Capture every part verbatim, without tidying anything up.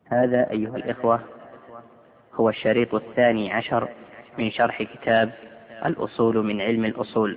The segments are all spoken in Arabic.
هذا أيها الإخوة هو الشريط الثاني عشر من شرح كتاب الأصول من علم الأصول.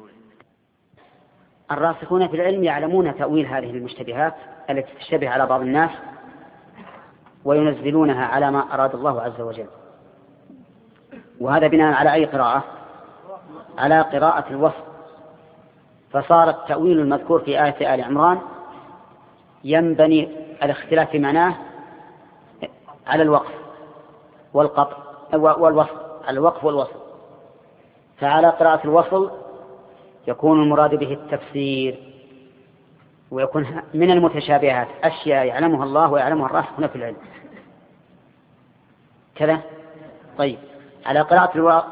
الراسخون في العلم يعلمون تأويل هذه المشتبهات التي تشتبه على بعض الناس وينزلونها على ما أراد الله عز وجل، وهذا بناء على أي قراءة؟ على قراءة الوصف. فصار التأويل المذكور في آية آل عمران ينبني الاختلاف في معناه على الوقف والقطع والوصل، على الوقف والوصل. فعلى قراءة الوصل يكون المراد به التفسير، ويكون من المتشابهات أشياء يعلمها الله ويعلمها الراسخون في العلم كذا. طيب، على قراءة الوقف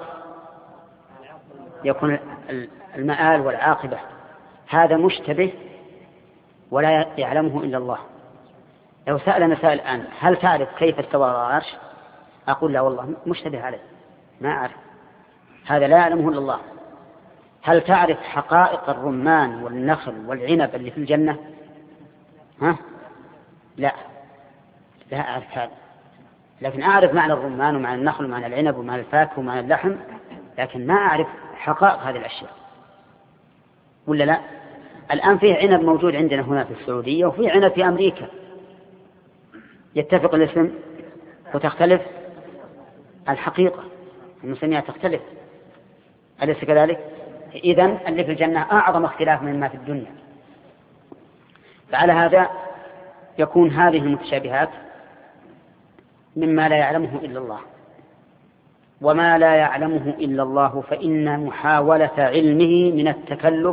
يكون المآل والعاقبة، هذا مشتبه ولا يعلمه إلا الله. لو سألنا سائل الآن هل تعرف كيف استوى على العرش؟ أقول لا والله مشتبه عليه، ما أعرف، هذا لا يعلمه إلا الله. هل تعرف حقائق الرمان والنخل والعنب اللي في الجنة؟ ها؟ لا لا أعرف هذا، لكن أعرف معنى الرمان ومعنى النخل ومعنى العنب ومعنى الفاكهة ومعنى اللحم، لكن ما أعرف حقائق هذه الأشياء، ولا لا؟ الآن فيه عنب موجود عندنا هنا في السعودية، وفيه عنب في أمريكا، يتفق الاسم وتختلف الحقيقة، المسميات تختلف، أليس كذلك؟ إذن اللي في الجنة أعظم اختلاف مما في الدنيا. فعلى هذا يكون هذه المتشابهات مما لا يعلمه إلا الله، وما لا يعلمه إلا الله فإن محاولة علمه من التكلف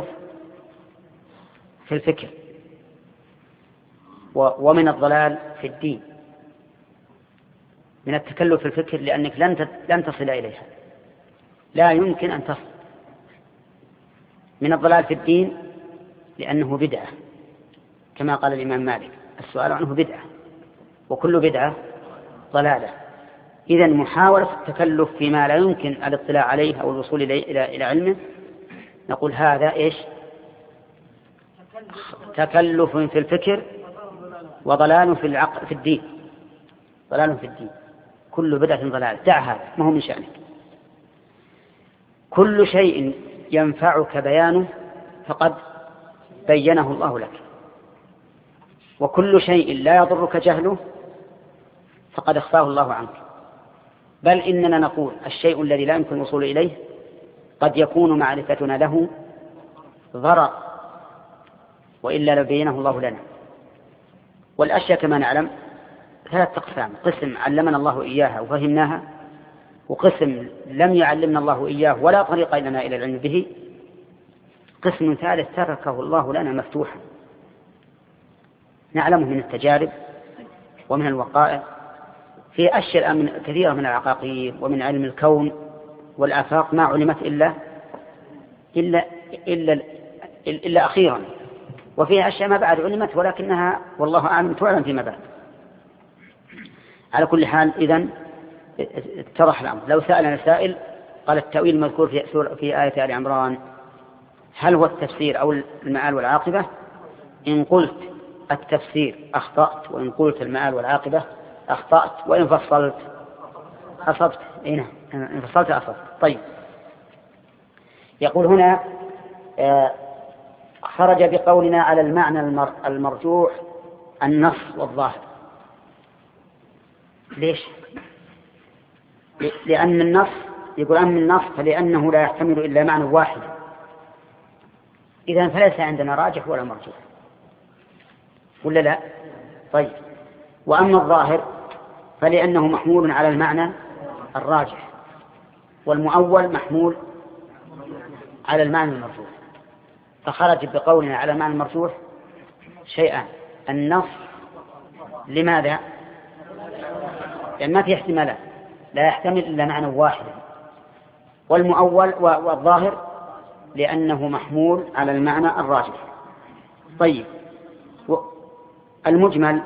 في الفكر ومن الضلال في الدين. من التكلف في الفكر لأنك لن تصل إليها، لا يمكن أن تصل. من الضلال في الدين لأنه بدعة، كما قال الإمام مالك السؤال عنه بدعة، وكل بدعة ضلالة. إذن محاولة التكلف فيما لا يمكن الاطلاع عليه أو الوصول إلى إلى علمه، نقول هذا إيش؟ تكلف في الفكر وضلال في العقل في الدين، ضلال في الدين. كل بدعة ضلال، دع هذا، ما هو من شأنك. كل شيء ينفعك بيانه فقد بينه الله لك، وكل شيء لا يضرك جهله فقد اخفاه الله عنك. بل إننا نقول الشيء الذي لا يمكن الوصول إليه قد يكون معرفتنا له ضرر، وإلا لبينه الله لنا. والأشياء كما نعلم ثلاث أقسام: قسم علمنا الله إياها وفهمناها، وقسم لم يعلمنا الله إياه ولا طريق لنا إلى العلم به، قسم ثالث تركه الله لنا مفتوحا نعلمه من التجارب ومن الوقائع في أشياء من كثيرة من العقاقير ومن علم الكون والآفاق ما علمت إلا إلا إلا إلا أخيرا، وفيها أشياء ما بعد علمت ولكنها والله أعلم تعلم فيما بعد. على كل حال إذن اتضح الأمر. لو سألنا سائل قال التأويل المذكور في سورة في آية آل عمران هل هو التفسير أو المآل والعاقبة؟ إن قلت التفسير أخطأت، وإن قلت المآل والعاقبة أخطأت، وإن فصلت أصبت. إيه، إن فصلت أصبت. طيب، يقول هنا آه خرج بقولنا على المعنى المرجوح النص والظاهر. ليش؟ لأن النص يقول أما النص فلأنه لا يحتمل إلا معنى واحد، إذن فليس عندنا راجح ولا مرجوح، ولا لا؟ طيب، وأما الظاهر فلأنه محمول على المعنى الراجح، والمؤول محمول على المعنى المرجوح. فخرج بقولنا على المعنى المرجوح شيئان: النص لماذا؟ لأن ما في احتمالات، لا يحتمل إلا معنى واحد. والمؤول والظاهر لأنه محمول على المعنى الراجح. طيب، المجمل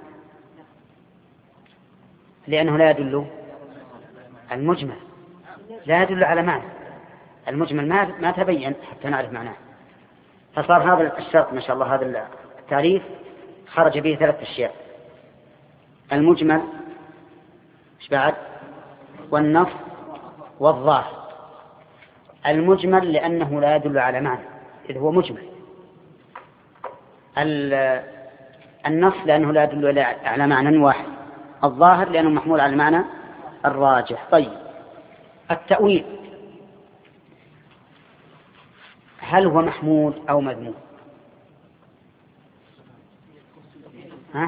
لأنه لا يدل المجمل لا يدل على معنى المجمل، ما ما تبين حتى نعرف معناه. فصار هذا الشرط ما شاء الله، هذا التعريف خرج به ثلاث أشياء: المجمل ايش بعد؟ والنص والظاهر. المجمل لأنه لا يدل على معنى إذ هو مجمل. النص لأنه لا يدل على معنى واحد. الظاهر لأنه محمول على المعنى الراجح. طيب التأويل هل هو محمود أو مذموم؟ ها؟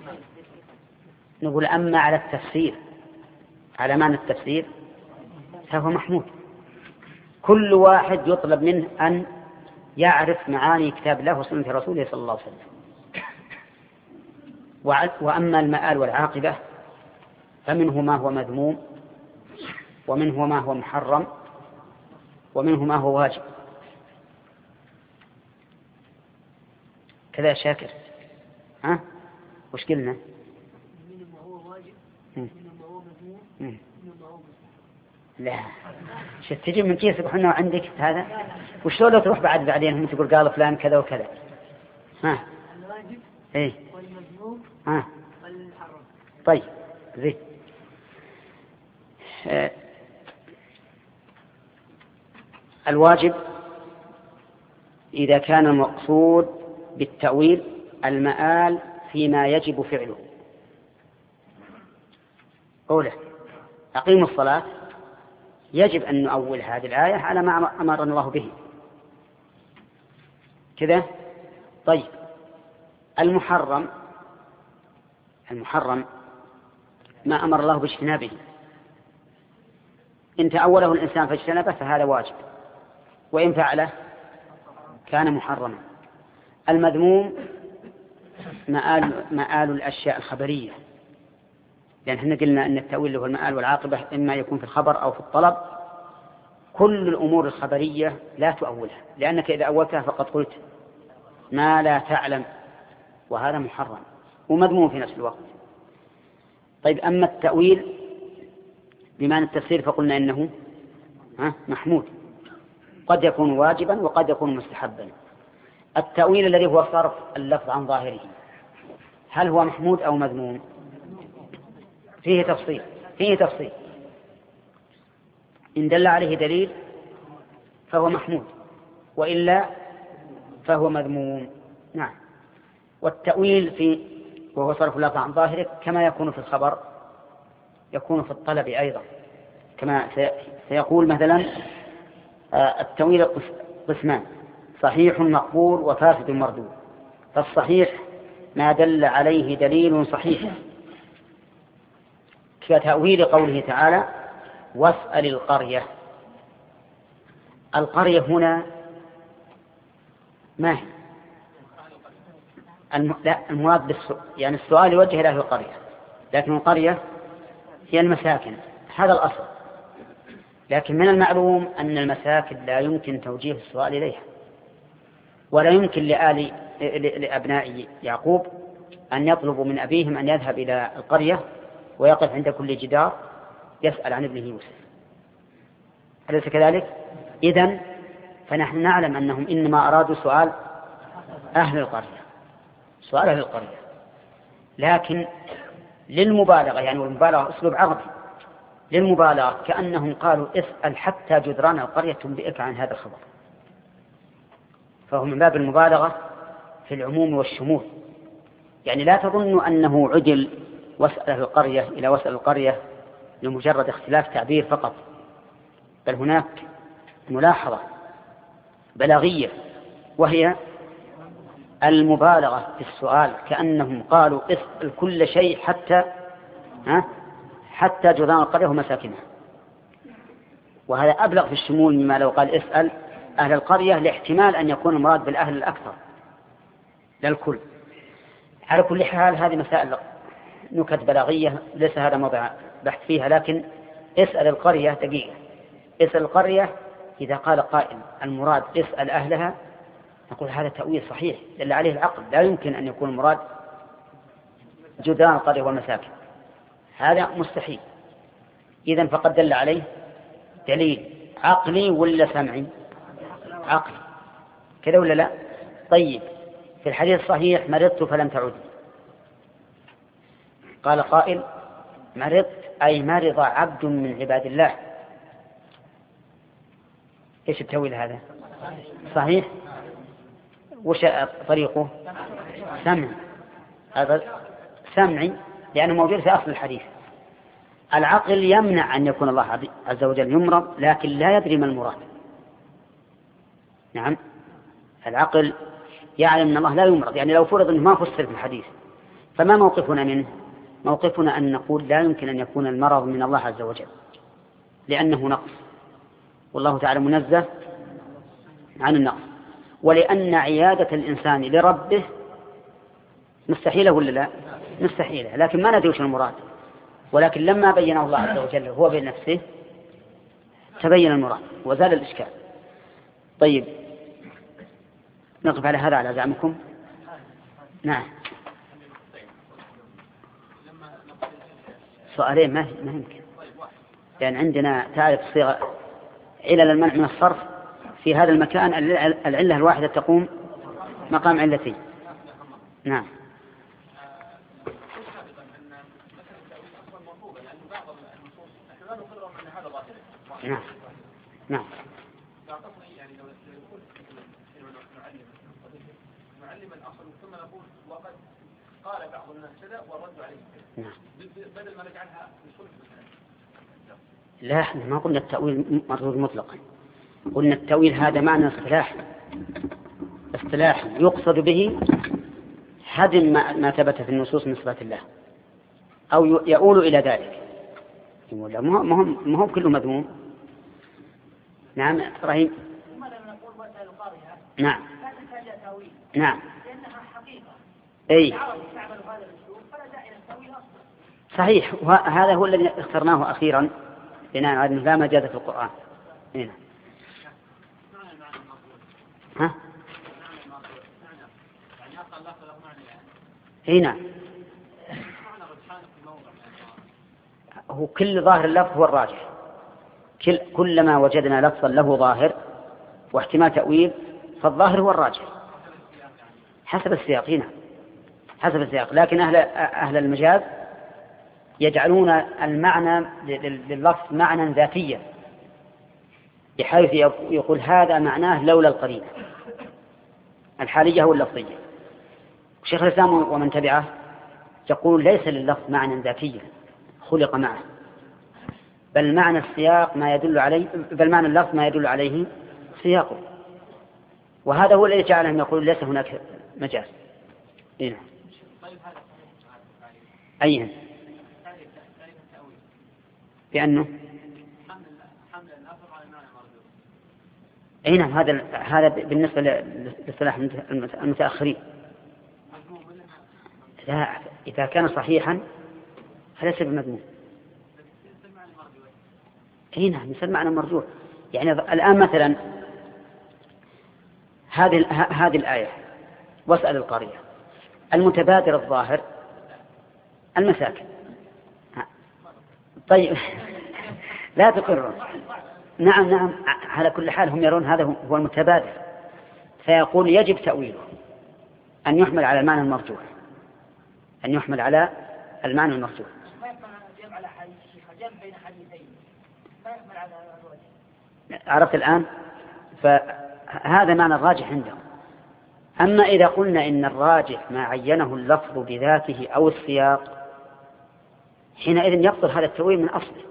نقول أما على التفسير، على معنى التفسير فهو محمود. كل واحد يطلب منه أن يعرف معاني كتاب الله وسنة رسوله صلى الله عليه وسلم. وأما المآل والعاقبة فمنه ما هو مذموم، ومنه ما هو محرم، ومنه ما هو واجب. كذا شاكر، ها؟ وش قلنا؟ منه ما هو واجب، منه ما هو مذموم، منه ما هو مسلم. لا، شو تجي من كيسك وحنا عندك هذا؟ وشلون لو تروح بعد بعدين هم تقول قال فلان كذا وكذا؟ ها؟ الواجب ايه والمذموم ها؟ والمحرم. طيب زين. آه. الواجب إذا كان المقصود بالتأويل المآل فيما يجب فعله. قوله أقيموا الصلاة يجب أن نؤول هذه الآية على ما أمر الله به كذا. طيب المحرم، المحرم ما أمر الله باجتنابه، إن تأوله الإنسان فاجتنبه فهذا واجب، وإن فعله كان محرما. المذموم مآل, مآل الأشياء الخبرية، لأن احنا قلنا أن التأويل هو المآل والعاقبة إما يكون في الخبر أو في الطلب. كل الأمور الخبرية لا تؤولها، لأنك إذا أولتها فقد قلت ما لا تعلم، وهذا محرم ومذموم في نفس الوقت. طيب أما التأويل بمعنى التفسير فقلنا إنه محمود، قد يكون واجبا وقد يكون مستحبا. التأويل الذي هو صرف اللفظ عن ظاهره هل هو محمود أو مذموم؟ فيه تفصيل، فيه تفصيل. إن دل عليه دليل فهو محمود، وإلا فهو مذموم. نعم. والتأويل في وهو صرف اللفظ عن ظاهره كما يكون في الخبر يكون في الطلب أيضا، كما سيقول مثلا التأويل قسمان: صحيح مقبول وفاسد مردود. فالصحيح ما دل عليه دليل صحيح، كتأويل قوله تعالى: واسأل القرية. القرية هنا ما هي؟ الم... لا المراد بالسؤال، يعني السؤال يوجه إلى القرية، لكن القرية هي المساكن، هذا الأصل. لكن من المعلوم أن المساكن لا يمكن توجيه السؤال إليها، ولا يمكن لآل لأبناء يعقوب أن يطلبوا من أبيهم أن يذهب إلى القرية ويقف عند كل جدار يسأل عن ابنه يوسف، أليس كذلك؟ إذن فنحن نعلم أنهم إنما أرادوا سؤال أهل القرية، سؤال أهل القرية، لكن للمبالغة، يعني والمبالغة أسلوب عربي للمبالغة، كأنهم قالوا اسأل حتى جدران القرية تنبئك عن هذا الخبر. فهو من باب المبالغة في العموم والشمول، يعني لا تظنوا أنه عدل واسأل أهل القرية إلى واسأل القرية لمجرد اختلاف تعبير فقط، بل هناك ملاحظة بلاغية وهي المبالغة في السؤال، كأنهم قالوا اسأل كل شيء حتى ها حتى جدران القرية ومساكنها. وهذا أبلغ في الشمول مما لو قال اسأل أهل القرية، لاحتمال أن يكون المراد بالأهل الأكثر لا الكل. على كل حال هذه مسائل نكت بلاغية ليس هذا موضع بحث فيها، لكن اسأل القرية دقيقة. اسأل القرية إذا قال قائل المراد اسأل أهلها، نقول هذا تأويل صحيح دل عليه العقل، لا يمكن أن يكون المراد جدران القرية والمساكن، هذا مستحيل. إذن فقد دل عليه دليل عقلي ولا سمعي؟ عقلي كذا ولا لا؟ طيب في الحديث الصحيح: مرضت فلم تعودي. قال قائل مرضت أي مرض عبد من عباد الله. إيش التأويل هذا؟ صحيح. وش طريقه؟ سمع. هذا سمعي لأنه موجود في أصل الحديث. العقل يمنع أن يكون الله عز وجل يمرض لكن لا يدري ما المراد. نعم، العقل يعلم أن الله لا يمرض، يعني لو فرض أنه ما فسر في الحديث فما موقفنا منه؟ موقفنا أن نقول لا يمكن أن يكون المرض من الله عز وجل لأنه نقص، والله تعالى منزه عن النقص، ولأن عيادة الإنسان لربه مستحيلة ولا لا؟ مستحيلة، لكن ما ندري وش المراد. ولكن لما بينه الله عز وجل هو بنفسه تبين المراد وزال الإشكال. طيب نقف على هذا على زعمكم. نعم، سؤالين ما ما يمكن، لأن عندنا تعرف صيغة علل المنع من الصرف في هذا المكان العلة الواحدة تقوم مقام علتين. نعم. نعم. نعم. نعلم الأصل ثم نقول وقد قال بعض الناس كذا والرد عليه. نعم. بدل ما نجعلها لا، احنا ما قلنا التأويل مردود مطلقا، قلنا التأويل هذا معنى اصطلاح اصطلاح يقصد به هدم ما ثبت في النصوص من صفات الله أو يؤول إلى ذلك. ما هو كله مذموم. نعم إبراهيم. نعم. نعم. أي صحيح، وهذا هو الذي اخترناه أخيرا بناء على أنه لا مجاز في القرآن. هنا. ها؟ هنا هو كل ظاهر اللفظ هو الراجح. كل كلما وجدنا لفظا له ظاهر واحتمال تأويل فالظاهر هو الراجح حسب السياق. هنا حسب السياق، لكن أهل أهل المجاز يجعلون المعنى لللفظ معنى ذاتيا بحيث يقول هذا معناه لولا القرينة الحالية واللفظية. شيخ الإسلام ومن تبعه يقول ليس لللفظ معنى ذاتيا خلق معه، بل معنى السياق ما يدل عليه، بل معنى اللفظ ما يدل عليه سياقه، وهذا هو الذي جعلهم يقول ليس هناك مجاز. إيه؟ أيها بأنه أي نعم، هذا هذا بالنسبة للاصطلاح المتأخرين. لا، إذا كان صحيحا فليس بمذموم. أي نعم، مثل معنى مرجوح. يعني الآن مثلا هذه هذه الآية واسأل القرية، المتبادر الظاهر المساكن. طيب لا تقرون. نعم نعم، على كل حال هم يرون هذا هو المتبادر، فيقول يجب تأويله أن يحمل على المعنى المرجوح، أن يحمل على المعنى المرجوح. عرفت الآن؟ فهذا معنى الراجح عندهم. أما إذا قلنا إن الراجح ما عينه اللفظ بذاته أو السياق حينئذ يبطل هذا التأويل من أصله.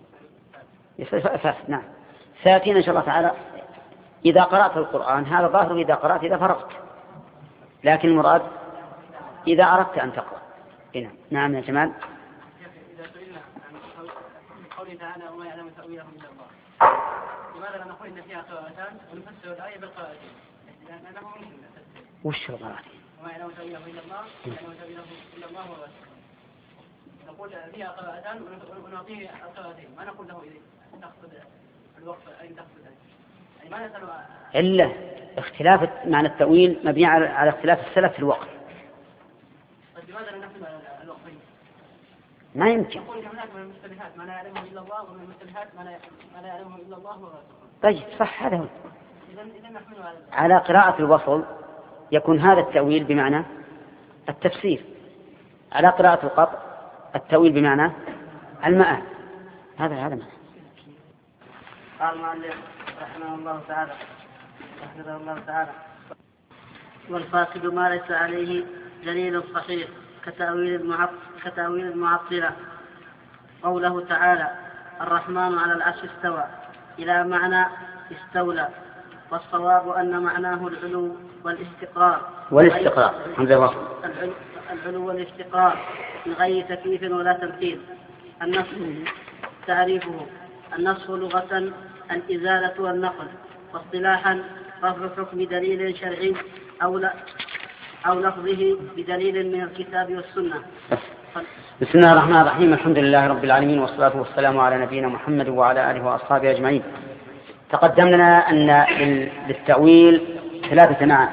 نعم، سيأتينا إن شاء الله تعالى إذا قرأت القرآن هذا ظاهر، إذا قرأت إذا فرغت، لكن المراد إذا أردت أن تقرأ. هنا. نعم يا جمال. إذا سئلنا عن قوله تعالى وما يعلم تأويله إلا الله، لماذا لا نقول إن فيها قراءتان ونفسر الآية بالقراءتين؟ لأنه ممكن وش القراءتين؟ وما يعلم تأويله إلا الله، يعلم تأويله إلا الله ورسوله. نقول فيها قراءتان ونعطيه القراءتين، ما نقول له إذا تقصد الوقف أي تقصد يعني ما نسأل إلا اختلاف معنى التأويل مبني على اختلاف السلف في الوقف. طيب لماذا لا نحسب الوقفين؟ ما يمكن. يقول هناك من المشتبهات ما لا يعلمه إلا الله، ومن المشتبهات ما لا يعلمه إلا الله ورسوله. طيب صح، هذا هو. إذا إذا نحمله على على قراءة الوصل يكون هذا التأويل بمعنى التفسير، على قراءة القطع التأويل بمعنى المآل. هذا هذا معنى. قال المؤلف رحمه الله تعالى رحمه الله تعالى والفاسد ما ليس عليه دليل صحيح كتأويل المعطل كتأويل المعطلة. قوله تعالى الرحمن على العرش استوى إلى معنى استولى، والصواب أن معناه العلو والاستقرار والاستقرار العلو, العلو والاستقرار من غير تكييف ولا تمثيل. النص تعريفه النص لغة الإزالة والنقل، واصطلاحا رفع حكم دليل شرعي أو لا أو لفظه بدليل من الكتاب والسنة. بسم الله الرحمن الرحيم. الحمد لله رب العالمين، والصلاة والسلام على نبينا محمد وعلى آله وأصحابه أجمعين. تقدم لنا أن للتأويل ثلاثة معاني،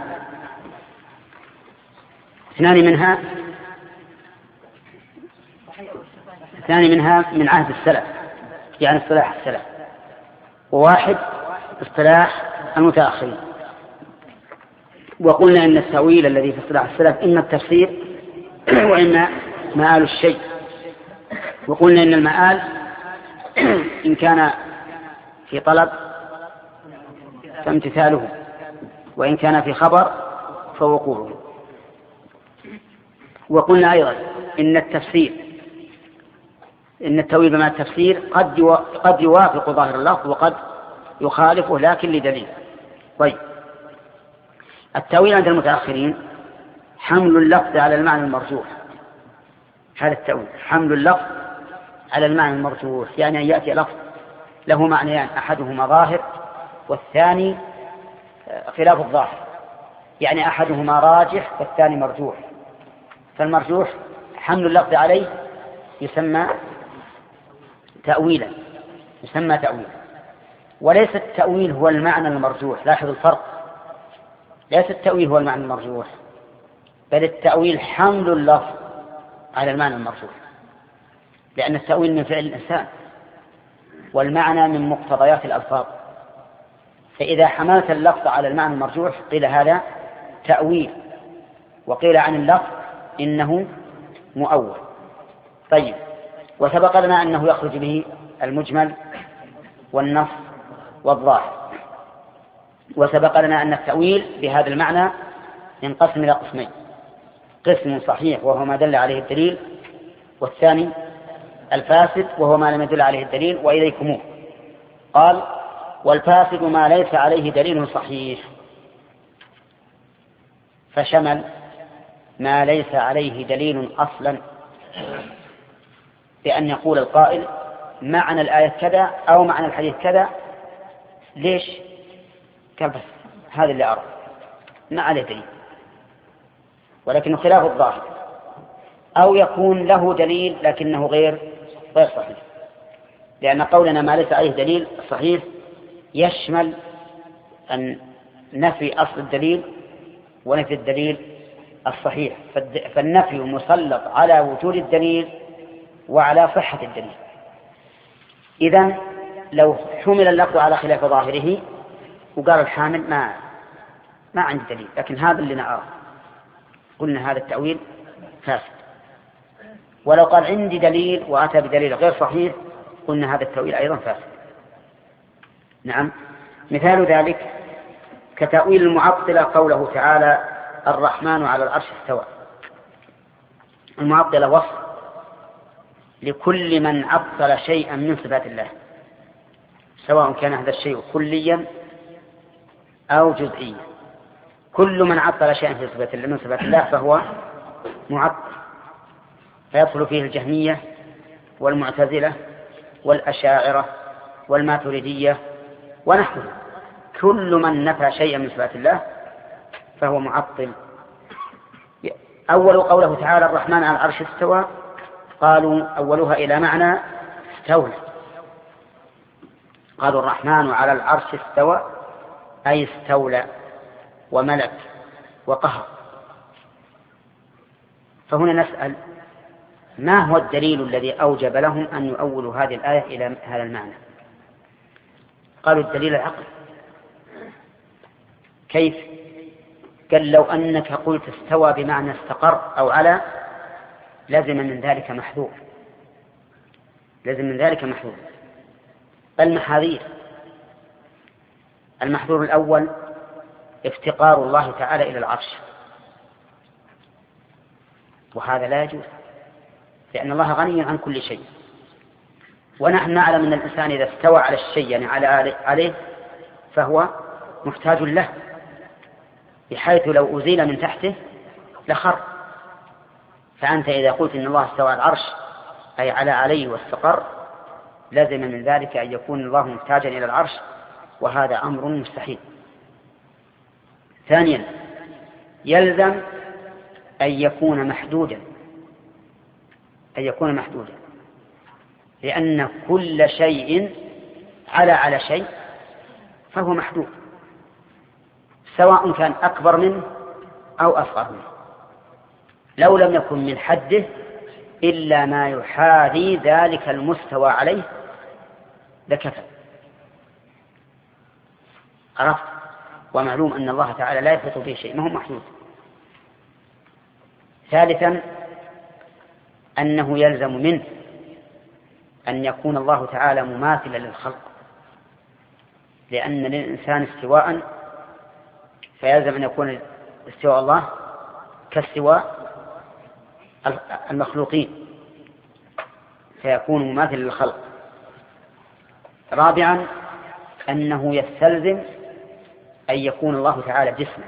اثنان منها اثنان منها من عهد السلف، يعني اصطلاح السلف، وواحد اصطلاح المتأخرين. وقلنا أن التأويل الذي في اصطلاح السلف إما التفسير وإما مآل الشيء. وقلنا أن المآل إن كان في طلب فامتثاله، وإن كان في خبر فوقوعه. وقلنا أيضا إن التفسير إن التأويل بمعنى التفسير قد قد يوافق ظاهر اللفظ وقد يخالفه لكن لدليل. طيب، التأويل عند المتأخرين حمل اللفظ على المعنى المرجوح. هذا التأويل حمل اللفظ على المعنى المرجوح، يعني أن يأتي لفظ له معنيان، أحدهما ظاهر والثاني خلاف الظاهر، يعني أحدهما راجح والثاني مرجوح. فالمرجوح حمل اللفظ عليه يسمى تأويلا يسمى تأويلا وليس التأويل هو المعنى المرجوح. لاحظ الفرق، ليس التأويل هو المعنى المرجوح، بل التأويل حمل اللفظ على المعنى المرجوح، لأن التأويل من فعل الإنسان والمعنى من مقتضيات الألفاظ. فإذا حملت اللفظ على المعنى المرجوح قيل هذا تأويل، وقيل عن اللفظ إنه مؤول. طيب، وسبق لنا أنه يخرج به المجمل والنص والظاهر. وسبق لنا أن التأويل بهذا المعنى ينقسم إلى قسمين: قسم صحيح وهو ما دل عليه الدليل، والثاني الفاسد وهو ما لم يدل عليه الدليل. وإليكم قال والفاسد ما ليس عليه دليل صحيح، فشمل ما ليس عليه دليل أصلا، بأن يقول القائل معنى الآية كذا أو معنى الحديث كذا. ليش؟ قال بس هذا اللي أرى، ما عليه دليل، ولكنه خلاف الظاهر. أو يكون له دليل لكنه غير غير صحيح، لأن قولنا ما ليس عليه دليل صحيح يشمل أن نفي أصل الدليل ونفي الدليل الصحيح. فالنفي مسلط على وجود الدليل وعلى صحة الدليل. إذن لو حمل اللفظ على خلاف ظاهره وقال الحامل ما ما عندي دليل لكن هذا اللي نراه، قلنا هذا التأويل فاسد. ولو قال عندي دليل وأتى بدليل غير صحيح قلنا هذا التأويل أيضا فاسد. نعم، مثال ذلك كتأويل المعطلة قوله تعالى الرحمن على العرش استوى. المعطلة وصف لكل من عطل شيئا من صفات الله، سواء كان هذا الشيء كليا أو جزئيا. كل من عطل شيئا في صفات الله من صفات الله فهو معطل، فيدخل فيه الجهمية والمعتزلة والأشاعرة والماتريدية ونحوهم. كل من نفى شيئا من صفات الله فهو معطل. أول قوله تعالى الرحمن على العرش استوى، قالوا أولها إلى معنى استولى. قالوا الرحمن على العرش استوى أي استولى وملك وقهر. فهنا نسأل ما هو الدليل الذي أوجب لهم أن يؤولوا هذه الآية إلى هذا المعنى؟ قالوا الدليل العقل. كيف؟ قال لو أنك قلت استوى بمعنى استقر أو على لازم من ذلك محذوف، لازم من ذلك محظور. المحاذير: المحظور الأول افتقار الله تعالى إلى العرش، وهذا لا يجوز، لأن الله غني عن كل شيء، ونحن نعلم أن الإنسان إذا استوى على الشيء يعني على عليه فهو محتاج له، بحيث لو أزيل من تحته لخر. فأنت إذا قلت إن الله استوى على العرش أي على عليه واستقر، لازم من ذلك أن يكون الله محتاجا إلى العرش، وهذا أمر مستحيل. ثانيا يلزم أن يكون محدودا، أن يكون محدودا، لأن كل شيء على على شيء فهو محدود، سواء كان أكبر منه أو أصغر منه. لو لم يكن من حده إلا ما يحاذي ذلك المستوى عليه لكفى. عرفت؟ ومعلوم أن الله تعالى لا يحيط به شيء، ما هو محدود. ثالثا أنه يلزم منه أن يكون الله تعالى مماثلا للخلق، لأن للإنسان استواء، فيلزم أن يكون استواء الله كاستواء المخلوقين، فيكون مماثلا للخلق. رابعا أنه يستلزم أن يكون الله تعالى جسما،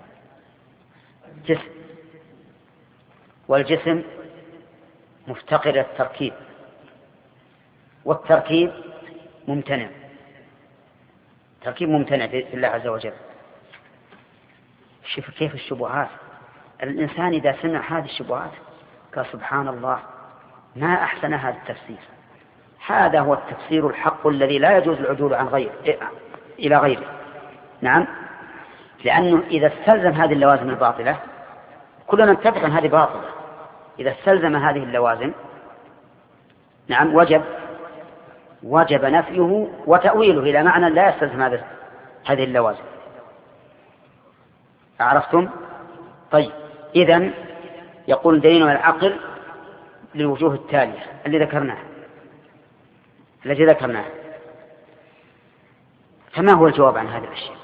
جسم، والجسم مفتقر إلى التركيب، والتركيب ممتنع، تركيب ممتنع في الله عز وجل. شوف كيف الشبهات، الإنسان إذا سمع هذه الشبهات قال سبحان الله ما أحسن هذا التفسير، هذا هو التفسير الحق الذي لا يجوز العدول عن غير إلى غيره. نعم، لأنه إذا استلزم هذه اللوازم الباطلة، كلنا نتفق أن هذه باطلة، إذا استلزم هذه اللوازم نعم وجب وجب نفيه وتأويله إلى معنى لا يستلزم هذه هذه اللوازم. عرفتم؟ طيب، إذن يقول دليلنا العقل للوجوه التالية اللي ذكرناها التي ذكرناها. فما هو الجواب عن هذه الأشياء؟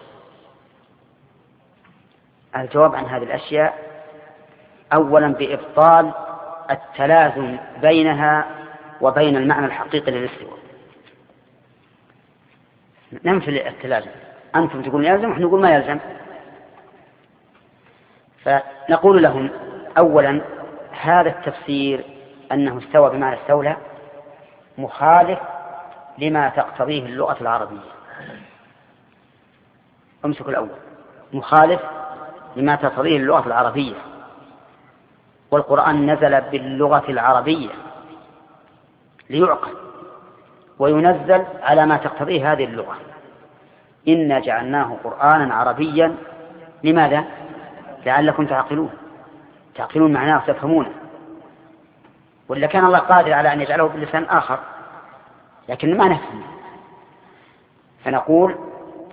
الجواب عن هذه الأشياء أولا بإبطال التلازم بينها وبين المعنى الحقيقي للاستواء. ننفي التلازم، أنتم تقولون يلزم ونحن نقول ما يلزم. فنقول لهم أولا هذا التفسير أنه استوى بمعنى استولى مخالف لما تقتضيه اللغة العربية. امسك الأول، مخالف لما تقتضيه اللغة العربية، والقرآن نزل باللغة العربية ليعقل وينزل على ما تقتضيه هذه اللغة. إنا جعلناه قرآنا عربيا، لماذا؟ لعلكم تعقلون تعقلون معناه وتفهمونه. ولا كان الله قادر على أن يجعله بلسان آخر لكن ما نفهم. فنقول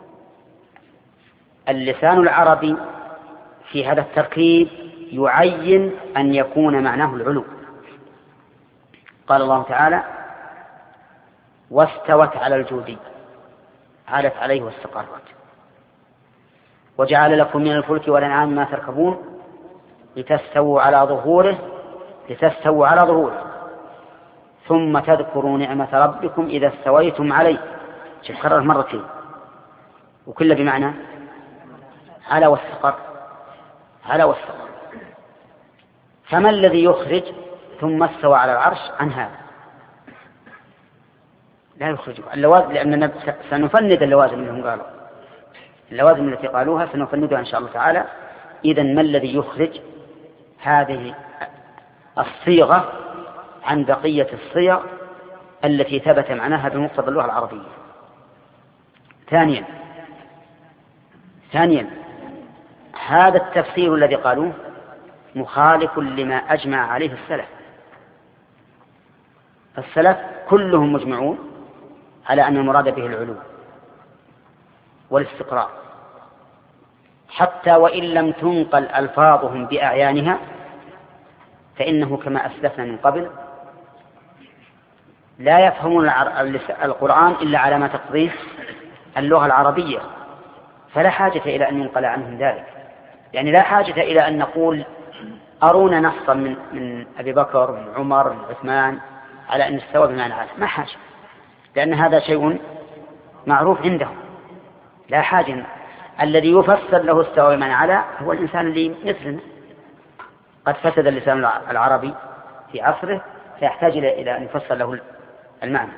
اللسان العربي في هذا التركيب يعين أن يكون معناه العلو. قال الله تعالى واستوت على الجودي، عالت عليه واستقرت، وجعل لكم من الفلك والأنعام ما تركبون لتستووا على ظهوره لتستووا على ظهوره ثم تذكروا نعمة ربكم إذا استويتم عليه. شوف كرر مرتين وكل بمعنى على واستقر، على واستقر. فما الذي يخرج ثم استوى على العرش عن هذا؟ لا يخرج اللوازم، لأننا سنفند اللوازم اللي هم قالوا، اللوازم التي قالوها سنفندها إن شاء الله تعالى. إذن ما الذي يخرج هذه الصيغة عن بقية الصيغ التي ثبت معناها بمقتضى اللغة العربية؟ ثانيا ثانيا هذا التفسير الذي قالوه مخالف لما أجمع عليه السلف. السلف كلهم مجمعون على أن المراد به العلو والاستقرار، حتى وإن لم تنقل ألفاظهم بأعيانها، فإنه كما أسلفنا من قبل لا يفهمون القرآن إلا على ما تقضيه اللغة العربية، فلا حاجة إلى أن ينقل عنهم ذلك. يعني لا حاجة إلى أن نقول أرونا نصا من, من أبي بكر من عمر من عثمان على أن استوى بمعنى على، ما حاجة، لأن هذا شيء معروف عندهم، لا حاجة. الذي يفسر له استوى بمعنى على هو الإنسان اللي مثلنا، قد فسد اللسان العربي في عصره فيحتاج إلى أن يفسر له المعنى.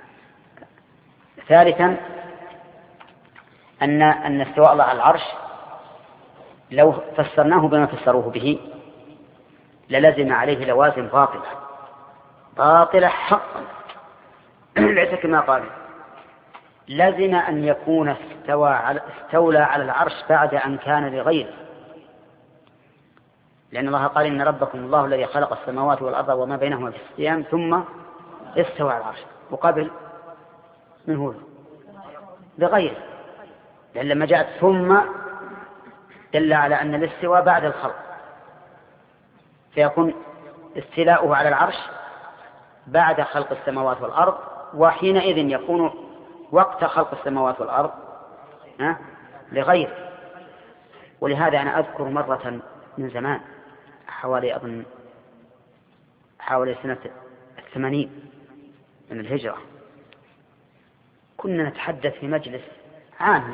ثالثا أن أن استواء الله على العرش لو فسرناه بما فسروه به للزم عليه لوازم باطلة باطلة حقا ليس كما قال. لزم أن يكون استوى على استولى على العرش بعد أن كان لغيره، لأن الله قال إن ربكم الله الذي خلق السماوات والأرض وما بينهما في ستة أيام ثم استوى على العرش، وقبل من هو لغيره، لأن لما جاءت ثم دل على أن الاستواء بعد الخلق، فيكون استيلاؤه على العرش بعد خلق السماوات والأرض، وحينئذ يكون وقت خلق السماوات والأرض ها لغيره. ولهذا أنا أذكر مرة من زمان حوالي أظن حوالي سنة الثمانين من الهجرة، كنا نتحدث في مجلس عام،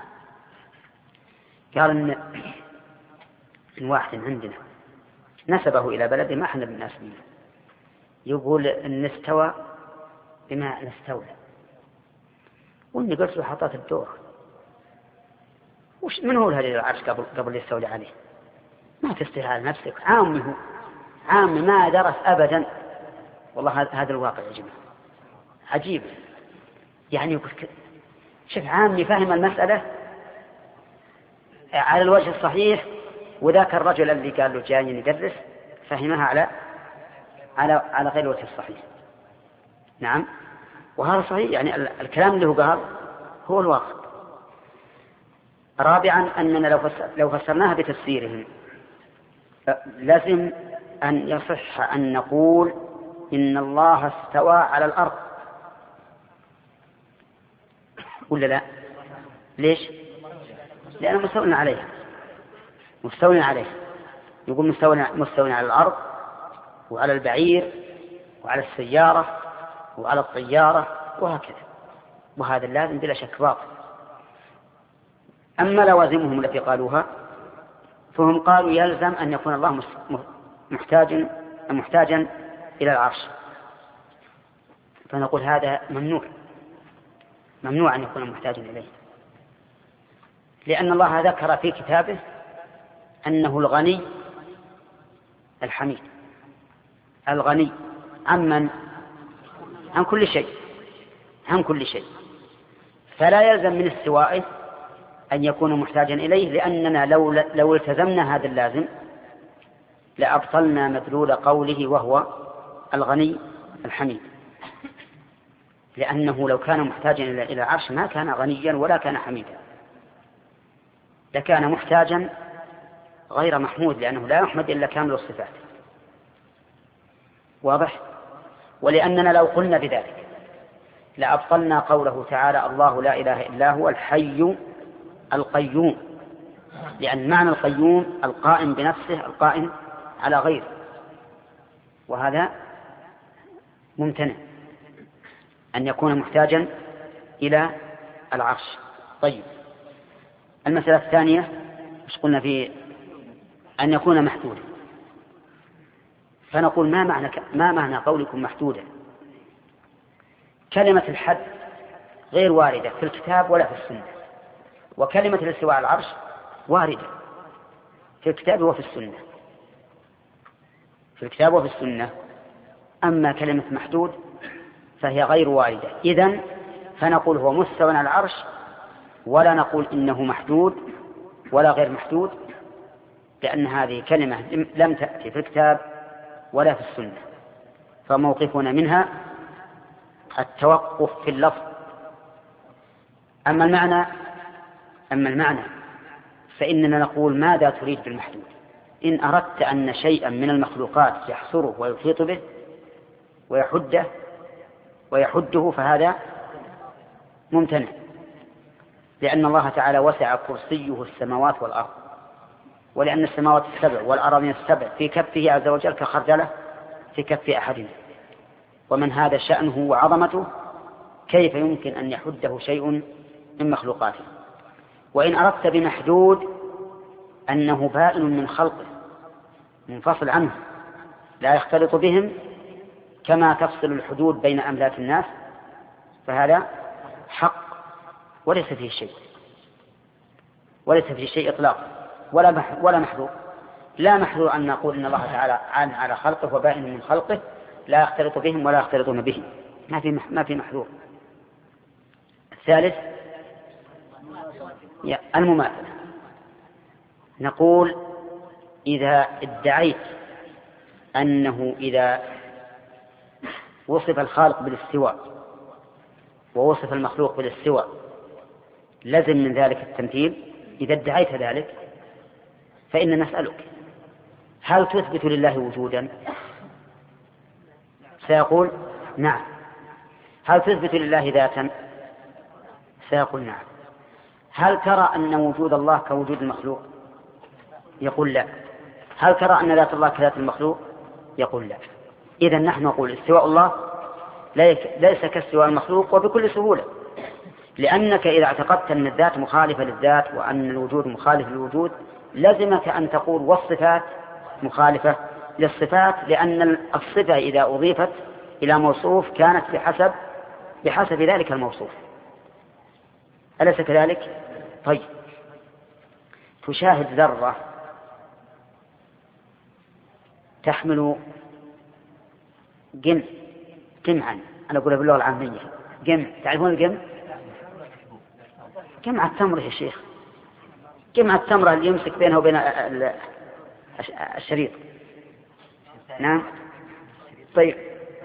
قال إن واحد عندنا نسبه إلى بلده ما احنا بالناس منه، يقول إن استوى بما استولى، وإني قلت له حطات الدور وش من هو هذا العرش قبل قبل يستولي عليه؟ ما تستطيع على نفسك، عامي هو عامي ما درس أبدا. والله هذا الواقع يا جماعة عجيب، يعني يقول شوف عامي فهم المسألة على الوجه الصحيح، وذاك الرجل اللي قال له جاي يدرس فهمها على على على غير الوجه الصحيح. نعم، وهذا صحيح، يعني الكلام اللي هو قال هو الواقع. رابعا أننا لو لو فسرناها بتفسيرهم لازم أن يصح أن نقول إن الله استوى على الأرض، ولا لا؟ ليش؟ لأنه مستوى عليها مستوى عليها يقول مستوى مستوى على الأرض وعلى البعير وعلى السيارة وعلى الطيارة وهكذا، وهذا اللازم بلا شك باطل. أما لوازمهم التي قالوها فهم قالوا يلزم أن يكون الله محتاجا محتاجا إلى العرش، فنقول هذا ممنوع ممنوع أن يكون محتاجا إليه، لأن الله ذكر في كتابه أنه الغني الحميد، الغني عمن عن كل شيء عن كل شيء فلا يلزم من استوائه أن يكون محتاجا إليه، لأننا لو, لو التزمنا هذا اللازم لأبطلنا مدلول قوله وهو الغني الحميد، لأنه لو كان محتاجا إلى العرش ما كان غنيا ولا كان حميدا، لكان محتاجا غير محمود، لأنه لا يحمد إلا كامل الصفات. واضح؟ ولأننا لو قلنا بذلك لأبطلنا قوله تعالى الله لا إله إلا هو الحي القيوم، لأن معنى القيوم القائم بنفسه القائم على غيره، وهذا ممتنع أن يكون محتاجا إلى العرش. طيب، المسألة الثانية مش قلنا في أن يكون محدودا، فنقول ما معنى ما معنى قولكم محدودا؟ كلمة الحد غير واردة في الكتاب ولا في السنة، وكلمة الاستواء على العرش واردة في الكتاب وفي السنة في الكتاب وفي السنة أما كلمة محدود فهي غير واردة. إذن فنقول هو مستوى على العرش، ولا نقول إنه محدود ولا غير محدود، لأن هذه كلمة لم تأتي في الكتاب ولا في السنة، فموقفنا منها التوقف في اللفظ. أما المعنى أما المعنى فإننا نقول ماذا تريد بالمحدود؟ إن أردت أن شيئا من المخلوقات يحصره ويحيط به ويحده ويحده فهذا ممتنع، لأن الله تعالى وسع كرسيه السماوات والأرض، ولأن السماوات السبع والأراضين السبع في كفه عز وجل كخردلة في كف أحدنا، ومن هذا شأنه وعظمته كيف يمكن أن يحده شيء من مخلوقاته؟ وإن أردت بمحدود أنه بائن من خلقه منفصل عنه لا يختلط بهم كما تفصل الحدود بين أملاك الناس، فهذا حق وليس فيه شيء، وليس فيه شيء إطلاقا ولا ولا محذور. لا محذور أن نقول إن الله تعالى عان على خلقه وبائن من خلقه لا يختلط بهم ولا يختلطون به، ما في ما في محذور. الثالث المماثلة. نقول إذا ادعيت أنه إذا وصف الخالق بالاستواء ووصف المخلوق بالاستواء لازم من ذلك التمثيل، إذا ادعيت ذلك فإن نسألك هل تثبت لله وجودا؟ سيقول نعم. هل تثبت لله ذاتا؟ سيقول نعم. هل ترى أن وجود الله كوجود المخلوق؟ يقول لا. هل ترى أن ذات الله كذات المخلوق؟ يقول لا. إذن نحن نقول استواء الله ليس كاستواء المخلوق وبكل سهولة، لأنك إذا اعتقدت أن الذات مخالفة للذات وأن الوجود مخالف للوجود لزمك أن تقول والصفات مخالفة للصفات، لأن الصفة إذا أضيفت إلى موصوف كانت بحسب بحسب ذلك الموصوف، أليس كذلك؟ طيب، تشاهد ذرة تحمل جمع جمعا، أنا أقول باللغة العامية جمع، تعرفون الجمع؟ جمع التمر يا شيخ، جمع التمرة اللي يمسك بينها وبين الشريط. نعم. طيب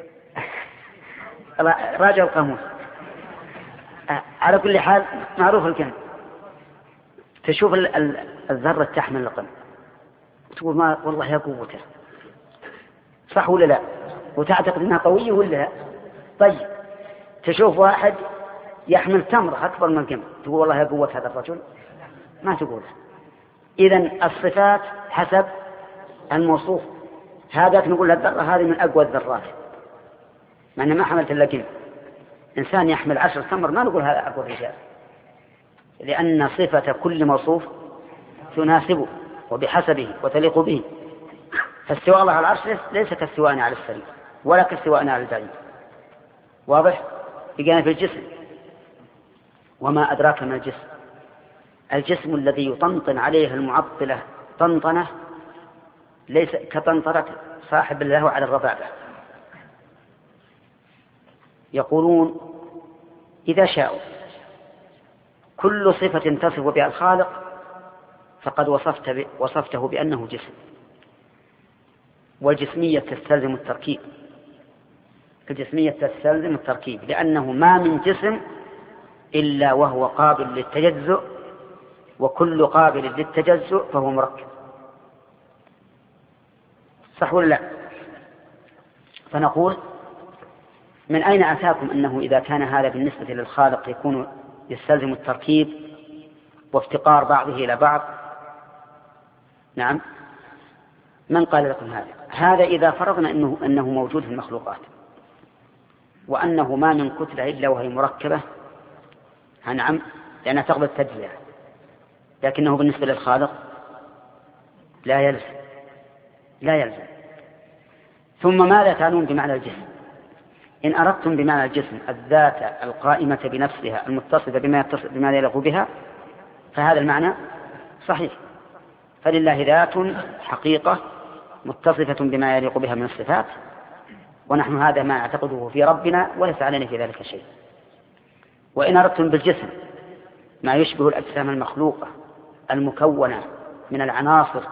راجع القاموس. على كل حال معروف الجمع. تشوف الذرة تحمل القمح تقول ما والله يا قوته، صح ولا لا؟ وتعتقد انها قوية ولا لا؟ طيب تشوف واحد يحمل تمرة أكبر من القمح تقول والله يا قوة هذا الرجل، ما تقول. إذن الصفات حسب الموصوف. هذا نقول الذرة هذه من أقوى الذرات مع أنها ما حملت إلا قمح. إنسان يحمل عشر تمر ما نقول هذا أقوى الرجال، لأن صفة كل موصوف تناسبه وبحسبه وتليق به. فاستواء الله على العرش ليس كاستواءنا على السرير ولا كاستواءنا على البعيد. واضح؟ بقينا في الجسم. وما أدراك ما الجسم؟ الجسم الذي يطنطن عليه المعطلة طنطنة ليس كطنطنة صاحب الله على الربابة. يقولون إذا شاءوا كل صفة تصف بها الخالق فقد وصفت ب... وصفته بأنه جسم، والجسمية تستلزم التركيب. الجسمية تستلزم التركيب لأنه ما من جسم إلا وهو قابل للتجزؤ، وكل قابل للتجزؤ فهو مركب، صح ولا لا؟ فنقول من أين أتاكم أنه إذا كان هذا بالنسبة للخالق يكون يستلزم التركيب وافتقار بعضه إلى بعض؟ نعم، من قال لكم هذا؟ هذا إذا فرضنا أنه, أنه موجود في المخلوقات وأنه ما من كتلة إلا وهي مركبة، نعم، لأنها تقبل التجزئة، لكنه بالنسبة للخالق لا يلزم لا يلزم. ثم ماذا تعنون بمعنى الجسم؟ إن أردتم بمعنى الجسم الذات القائمة بنفسها المتصفة بما يتصف بما يليق بها فهذا المعنى صحيح، فلله ذات حقيقة متصفة بما يليق بها من الصفات، ونحن هذا ما نعتقده في ربنا وليس علينا في ذلك شيء. وإن أردتم بالجسم ما يشبه الأجسام المخلوقة المكونة من العناصر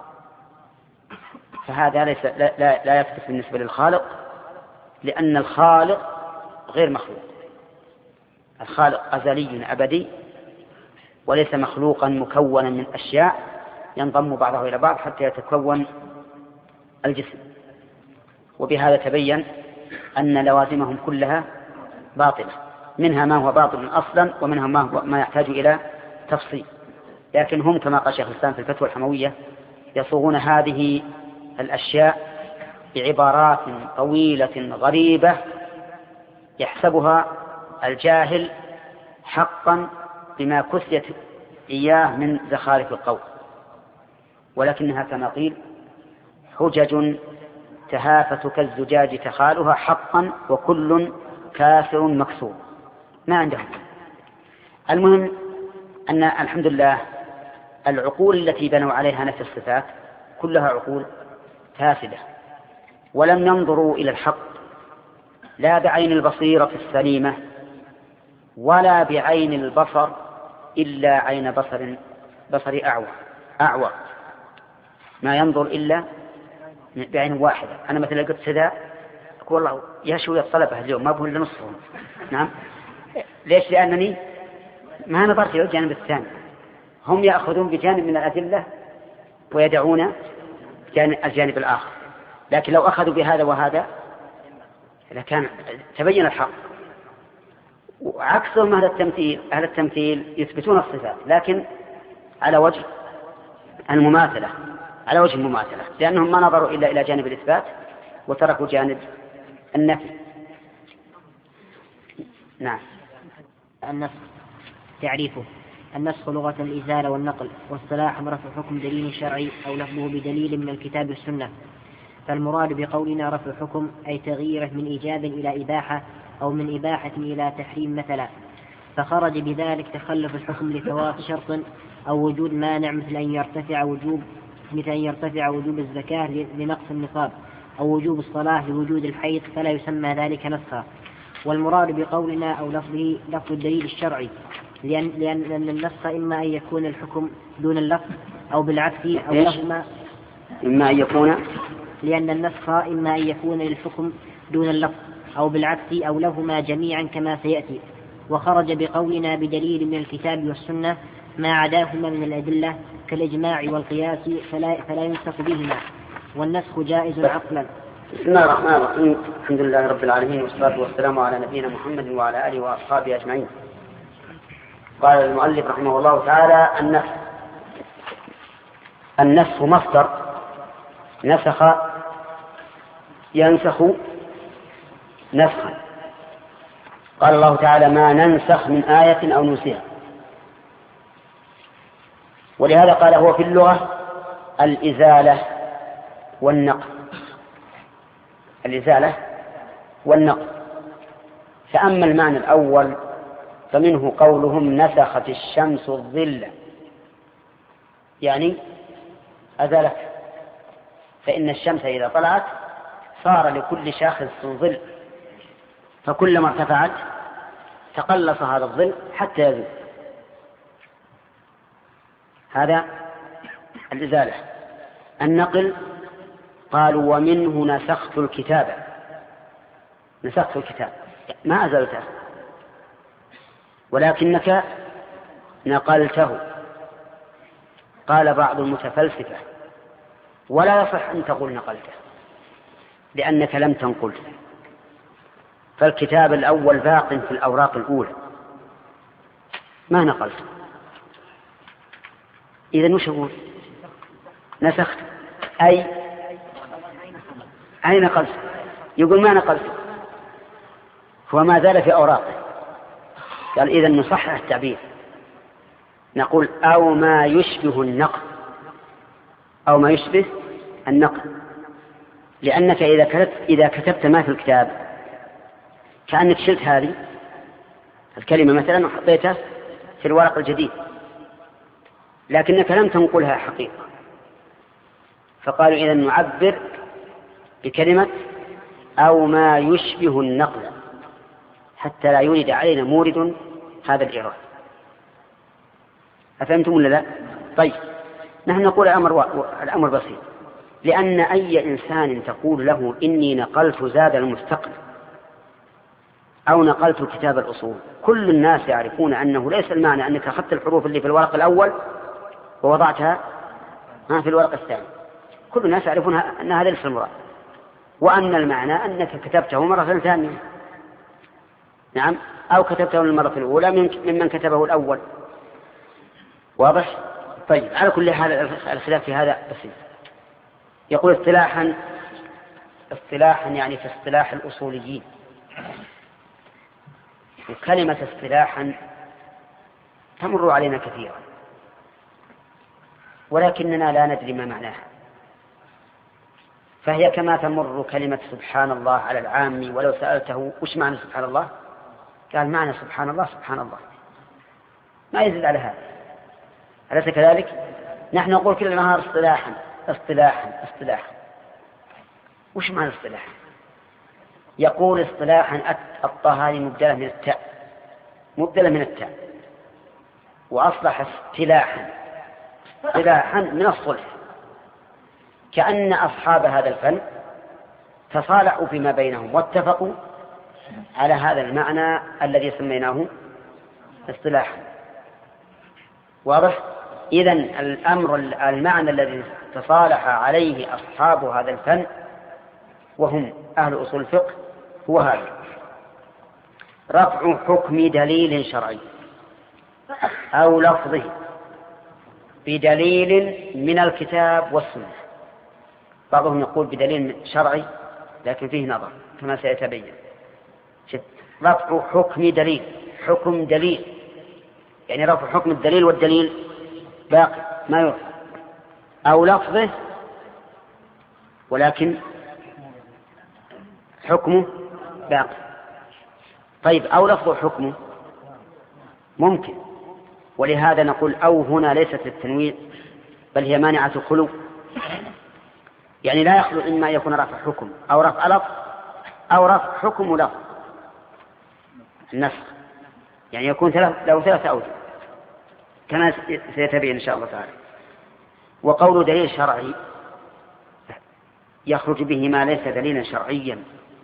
فهذا ليس لا, لا, لا يثبت بالنسبة للخالق، لأن الخالق غير مخلوق. الخالق أزلي أبدي وليس مخلوقا مكونا من أشياء ينضم بعضه إلى بعض حتى يتكون الجسم. وبهذا تبين أن لوازمهم كلها باطلة، منها ما هو باطل أصلا ومنها ما, هو ما يحتاج إلى تفصيل. لكن هم كما قال شيخ الإسلام في الفتوى الحموية يصوغون هذه الأشياء بعبارات طويلة غريبة يحسبها الجاهل حقا بما كسيت إياه من زخارف القول، ولكنها كما قيل حجج تهافت كالزجاج تخالها حقا وكل كافر مكسور، ما عندهم. المهم أن الحمد لله العقول التي بنوا عليها نفس الصفات كلها عقول فاسدة، ولم ينظروا إلى الحق لا بعين البصيرة السليمة ولا بعين البصر إلا عين بصر بصر أعور أعور ما ينظر إلا بعين واحدة. أنا مثلا قلت سداء أقول والله يا شوية الطلبة اليوم ما بقول لنصفهم. نعم، ليش؟ لأنني ما نظرت إلى الجانب الثاني. هم يأخذون بجانب من الأدلة ويدعون الجانب الآخر، لكن لو أخذوا بهذا وهذا لكان تبين الحق. وعكسهم أهل التمثيل أهل التمثيل يثبتون الصفات لكن على وجه المماثلة على وجه المماثلة لأنهم ما نظروا إلا إلى جانب الإثبات وتركوا جانب النفي. نعم. النسخ تعريفه: النسخ لغة الإزالة والنقل، واصطلاحا رفع حكم دليل شرعي أو لفظه بدليل من الكتاب والسنة. فالمراد بقولنا رفع حكم أي تغييره من إيجاب إلى إباحة أو من إباحة إلى تحريم مثلا، فخرج بذلك تخلف الحكم لفوات شرط أو وجود مانع مثل أن يرتفع وجوب مثل أن يرتفع وجوب الزكاة لنقص النصاب أو وجوب الصلاة لوجود الحيض، فلا يسمى ذلك نسخا. والمراد بقولنا أو لفظه لفظ الدليل الشرعي، لأن, لأن النسخ إما أن يكون الحكم دون اللفظ أو بالعكس أو لهما إما أن يكون لأن النسخ إما أن يكون للحكم دون اللفظ أو بالعكس أو لهما جميعا كما سيأتي. وخرج بقولنا بدليل من الكتاب والسنة ما عداهما من الأدلة كالإجماع والقياس فلا, فلا ينسخ بهما، والنسخ جائز عقلا. بسم الله الرحمن الرحيم. الحمد لله رب العالمين، والصلاة والسلام على نبينا محمد وعلى آله وأصحابه أجمعين. قال المؤلف رحمه الله تعالى: النسخ. النسخ مصدر نسخ ينسخ نسخا. قال الله تعالى: ما ننسخ من آية أو ننسها. ولهذا قال هو في اللغة الإزالة والنقل الإزالة والنقل. فأما المعنى الأول فمنه قولهم نسخت الشمس الظل، يعني أزالت، فإن الشمس إذا طلعت صار لكل شاخص ظل، فكلما ارتفعت تقلص هذا الظل حتى يزول. هذا الإزالة. النقل قالوا ومنه نسخت الكتاب. نسخت الكتاب ما أزلته ولكنك نقلته. قال بعض المتفلسفة: ولا يصح أن تقول نقلته لأنك لم تنقله، فالكتاب الأول باق في الأوراق الأولى ما نقلته. إذن وش يقول؟ نسخت أي أي نقلت؟ يقول ما نقلت، هو ما زال في أوراقه. قال إذن نصحح التعبير نقول أو ما يشبه النقل أو ما يشبه النقل، لأنك إذا كتبت, إذا كتبت ما في الكتاب كأنك شلت هذه الكلمة مثلا وحطيتها في الورق الجديد، لكنك لم تنقلها حقيقة. فقالوا إذن نعبر بكلمة أو ما يشبه النقل حتى لا يولد علينا مورد هذا الإعراب. أفهمتم ولا لا؟ طيب، نحن نقول الأمر, و... الأمر بسيط، لأن أي إنسان تقول له إني نقلت زاد المستقل أو نقلت كتاب الأصول، كل الناس يعرفون أنه ليس المعنى أنك أخذت الحروف اللي في الورق الأول ووضعتها في الورق الثاني. كل الناس يعرفون أن هذا ليس المراد، وأن المعنى أنك كتبته مرة ثانية. نعم، أو كتبته للمرة الأولى ممن كتبه الأول. واضح؟ طيب، على كل حال الخلاف في هذا بسيط. يقول اصطلاحا اصطلاحا يعني في اصطلاح الأصوليين. وكلمة اصطلاحا تمر علينا كثيرا ولكننا لا ندري ما معناها، فهي كما تمر كلمة سبحان الله على العام، ولو سألته وش معنى سبحان الله قال معنى سبحان الله سبحان الله، ما يزيد على هذا. أليس كذلك؟ نحن نقول كل النهار اصطلاحا اصطلاحا اصطلاحا. وش معنى اصطلاحا؟ يقول اصطلاحا الطاء هذه مبدلة من التاء، مبدلة من التاء، وأصبح اصطلاحا اصطلاحا من الصلح، كأن أصحاب هذا الفن تصالحوا فيما بينهم واتفقوا على هذا المعنى الذي سميناه اصطلاحا. واضح؟ إذن الأمر المعنى الذي تصالح عليه أصحاب هذا الفن وهم أهل أصول الفقه هو هذا: رفع حكم دليل شرعي أو لفظه بدليل من الكتاب والسنة. بعضهم يقول بدليل شرعي لكن فيه نظر كما سيتبين. رفع حكم دليل، حكم دليل يعني رفع حكم الدليل والدليل باقي ما يرفع، أو لفظه ولكن حكمه باقي. طيب، أو لفظه حكمه ممكن، ولهذا نقول أو هنا ليست للتنوين بل هي مانعة الخلو، يعني لا يخلو إما يكون رفع حكم أو رفع لفظ أو رفع حكم ولفظ النسخ، يعني يكون له ثلاثة أوجه كما سيتبين إن شاء الله تعالى. وقول دليل شرعي يخرج به ما ليس دليلا شرعيا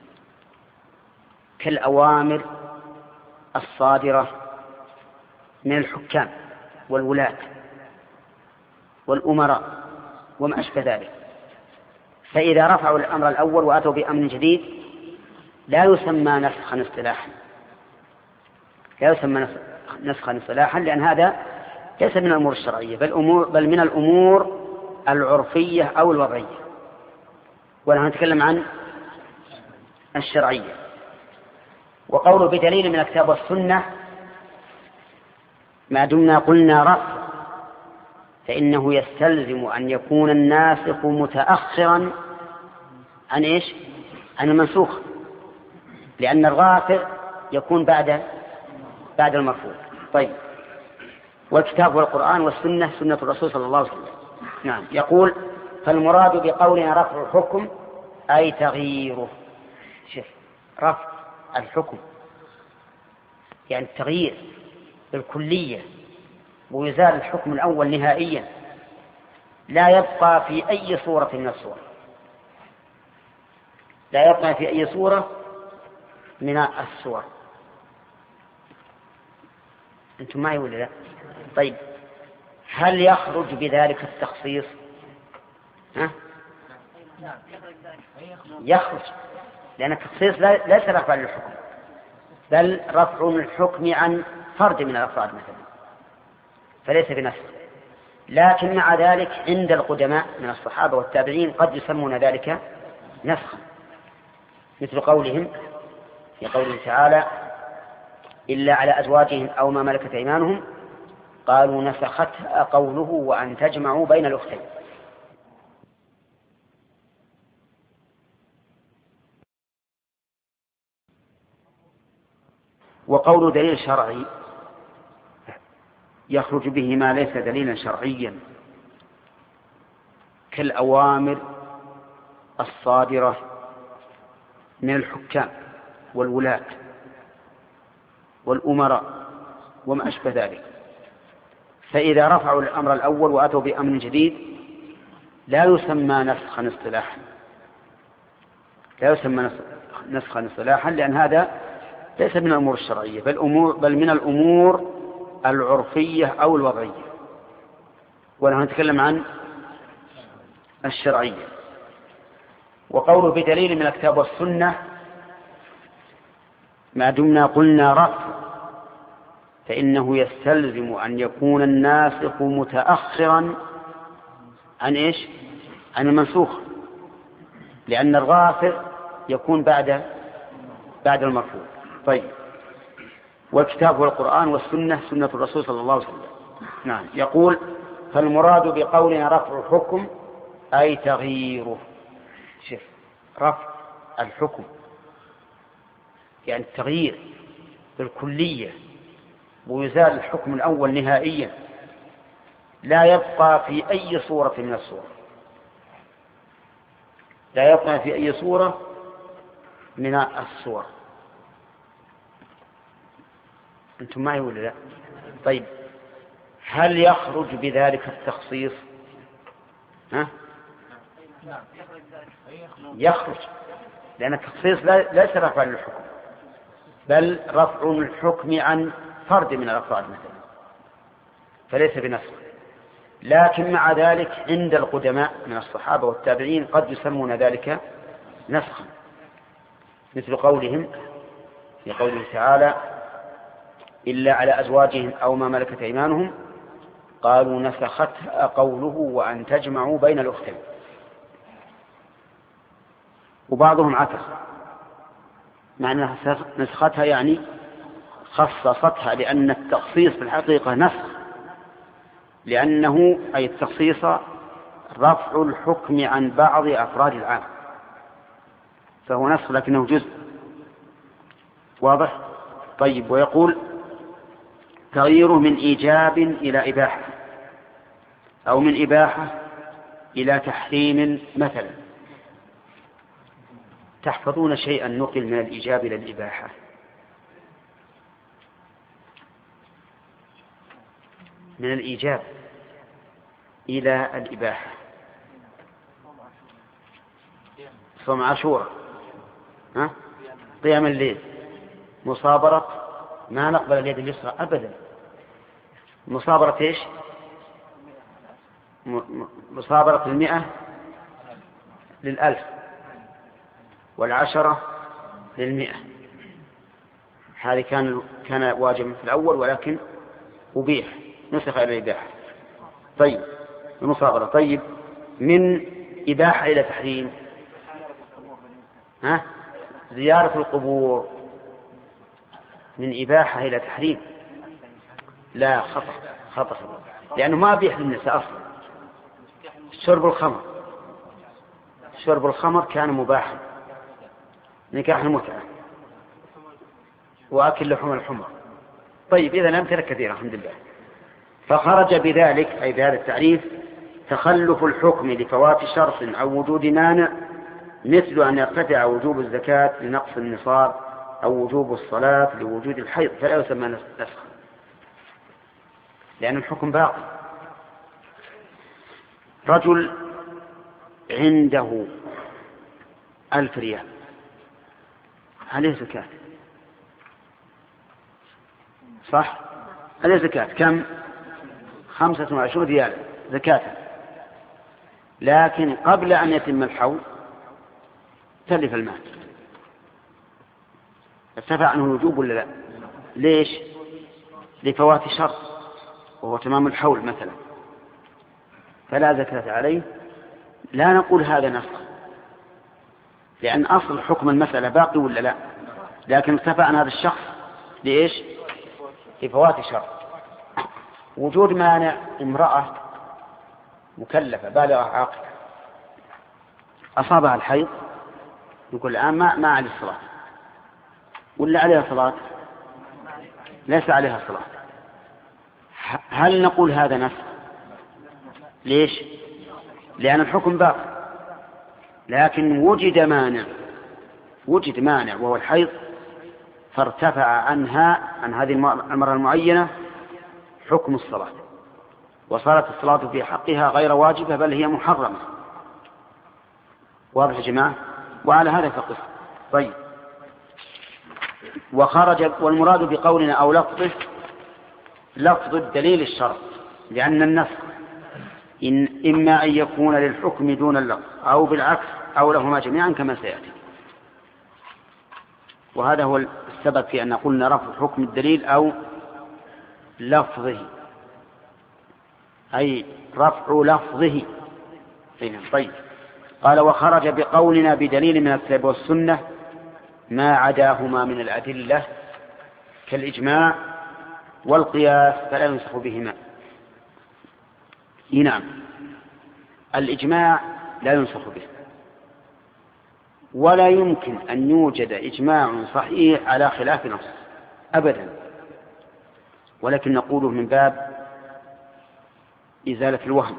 كالأوامر الصادرة من الحكام والولاة والأمراء وما أشبه ذلك. فإذا رفعوا الأمر الأول وأتوا بأمر جديد لا يسمى نسخا اصطلاحا، لا يسمى نسخا اصطلاحا، لأن هذا ليس من الأمور الشرعية بل, أمور بل من الأمور العرفية أو الوضعية، ونحن نتكلم عن الشرعية. وقوله بدليل من الكتاب والسنة ما دمنا قلنا رفع فإنه يستلزم أن يكون الناسخ متأخرا عن إيش؟ عن المنسوخ، لأن الرافع يكون بعد بعد المرفوع. طيب، والكتاب والقرآن والسنة سنة الرسول صلى الله عليه وسلم. نعم. يقول فالمراد بقولنا رفع الحكم أي تغييره. شوف، رفع الحكم يعني التغيير بالكلية ويزال الحكم الأول نهائيا، لا يبقى في أي صورة من الصور، لا يبقى في أي صورة من الصور. أنتم معي ولا لا؟ طيب، هل يخرج بذلك التخصيص؟ ها؟ يخرج، لأن التخصيص ليس رفع للحكم بل رفع الحكم عن فرد من الأفراد مثلا، فليس بنسخ. لكن مع ذلك عند القدماء من الصحابة والتابعين قد يسمون ذلك نسخا، مثل قولهم في قوله تعالى إلا على أزواجهم أو ما ملكت أيمانهم قالوا نسختها قوله وأن تجمعوا بين الأختين. وقول دليل شرعي يخرج به ما ليس دليلا شرعيا كالأوامر الصادرة من الحكام والولاة والأمراء وما أشبه ذلك. فإذا رفعوا الأمر الأول وأتوا بأمر جديد لا يسمى نسخا اصطلاحا، لا يسمى نسخا اصطلاحا، لأن هذا ليس من الأمور الشرعية بل, أمور بل من الأمور العرفية أو الوضعية، ونحن نتكلم عن الشرعية. وقوله بدليل من الكتاب والسنة ما دمنا قلنا رفع فإنه يستلزم أن يكون الناسخ متأخرا عن إيش؟ عن المنسوخ، لأن الرافع يكون بعد بعد المرفوع. طيب، والكتاب هو القرآن والسنة سنة الرسول صلى الله عليه وسلم. نعم. يقول فالمراد بقولنا رفع حكم أي تغييره. شوف، رفع الحكم يعني التغيير بالكلية ويزال الحكم الأول نهائيا، لا يبقى في أي صورة من الصور، لا يبقى في أي صورة من الصور. أنتم معي ولا لا؟ طيب، هل يخرج بذلك التخصيص؟ ها؟ يخرج، لأن التخصيص ليس رفع للحكم بل رفع الحكم عن فرد من الأفراد مثلا، فليس بنسخ. لكن مع ذلك عند القدماء من الصحابة والتابعين قد يسمون ذلك نسخا، مثل قولهم في قوله تعالى إلا على أزواجهم أو ما ملكت أيمانهم قالوا نسختها قوله وأن تجمعوا بين الأختين. وبعضهم عكس، معنى نسختها يعني خصصتها، لأن التخصيص في الحقيقة نسخ، لأنه أي التخصيص رفع الحكم عن بعض أفراد العام، فهو نسخ لكنه جزء. واضح؟ طيب، ويقول تغييره من إيجاب إلى إباحة أو من إباحة إلى تحريم مثلا. تحفظون شيئا نقل من الإيجاب إلى الإباحة؟ من الإيجاب إلى الإباحة صوم عاشوراء، ها؟ قيام الليل، مصابرة، ما نقبل اليد اليسرى أبدا. مصابرة إيش؟ مصابرة المئة للألف والعشرة للمئة، هذه كان كان واجب في الأول ولكن أبيح، نسخ إلى الإباحة. طيب، المصابرة. طيب، من إباحة إلى تحريم، ها؟ زيارة القبور من إباحة إلى تحريم؟ لا، خطأ خطأ، لأنه ما أبيح للنساء أصلا. شرب الخمر، شرب الخمر كان مباحا، نكاح المتعة، وأكل لحوم الحمر. طيب، إذا أمثلة كثيرة الحمد لله. فخرج بذلك أي بهذا التعريف تخلف الحكم لفوات شرط أو وجود مانع، مثل أن يرتفع وجوب الزكاة لنقص النصاب أو وجوب الصلاة لوجود الحيض، فلا يسمى نسخا لأن الحكم باقي. رجل عنده ألف ريال عليه زكاة، صح؟ عليه زكاة كم؟ خمسة وعشرون ريال زكاة، لكن قبل أن يتم الحول تلف المال، ارتفع عنه الوجوب ولا لا؟ ليش؟ لفوات شرط وهو تمام الحول مثلا، فلا زكاة عليه. لا نقول هذا نسخ، لأن أصل حكم المسألة باقي ولا لا، لكن ارتفع عن هذا الشخص لإيش؟ لفوات شرط. وجود مانع، امرأة مكلفة بالغة عاقلة أصابها الحيض، يقول الآن ما ما عليه الصلاة، ولا عليها صلاة؟ ليس عليها صلاة. هل نقول هذا نسخ؟ ليش؟ لأن الحكم باقي، لكن وجد مانع، وجد مانع وهو الحيض، فارتفع عنها عن هذه المرة المعينة حكم الصلاة، وصارت الصلاة في حقها غير واجبة بل هي محرمة. واضح يا جماعة؟ وعلى هذا فقط. طيب، وخرج. والمراد بقولنا أو لفظه لفظ الدليل الشرط، لأن النسخ إن إما أن يكون للحكم دون اللفظ أو بالعكس أو لهما جميعا كما سيأتي. وهذا هو سبق في أن قلنا رفع حكم الدليل أو لفظه، أي رفع لفظه. طيب، قال وخرج بقولنا بدليل من الكتاب والسنة ما عداهما من الأدلة كالإجماع والقياس فلا ينسخ بهما. نعم، الإجماع لا ينسخ به، ولا يمكن أن يوجد إجماع صحيح على خلاف نص أبدا، ولكن نقوله من باب إزالة الوهم،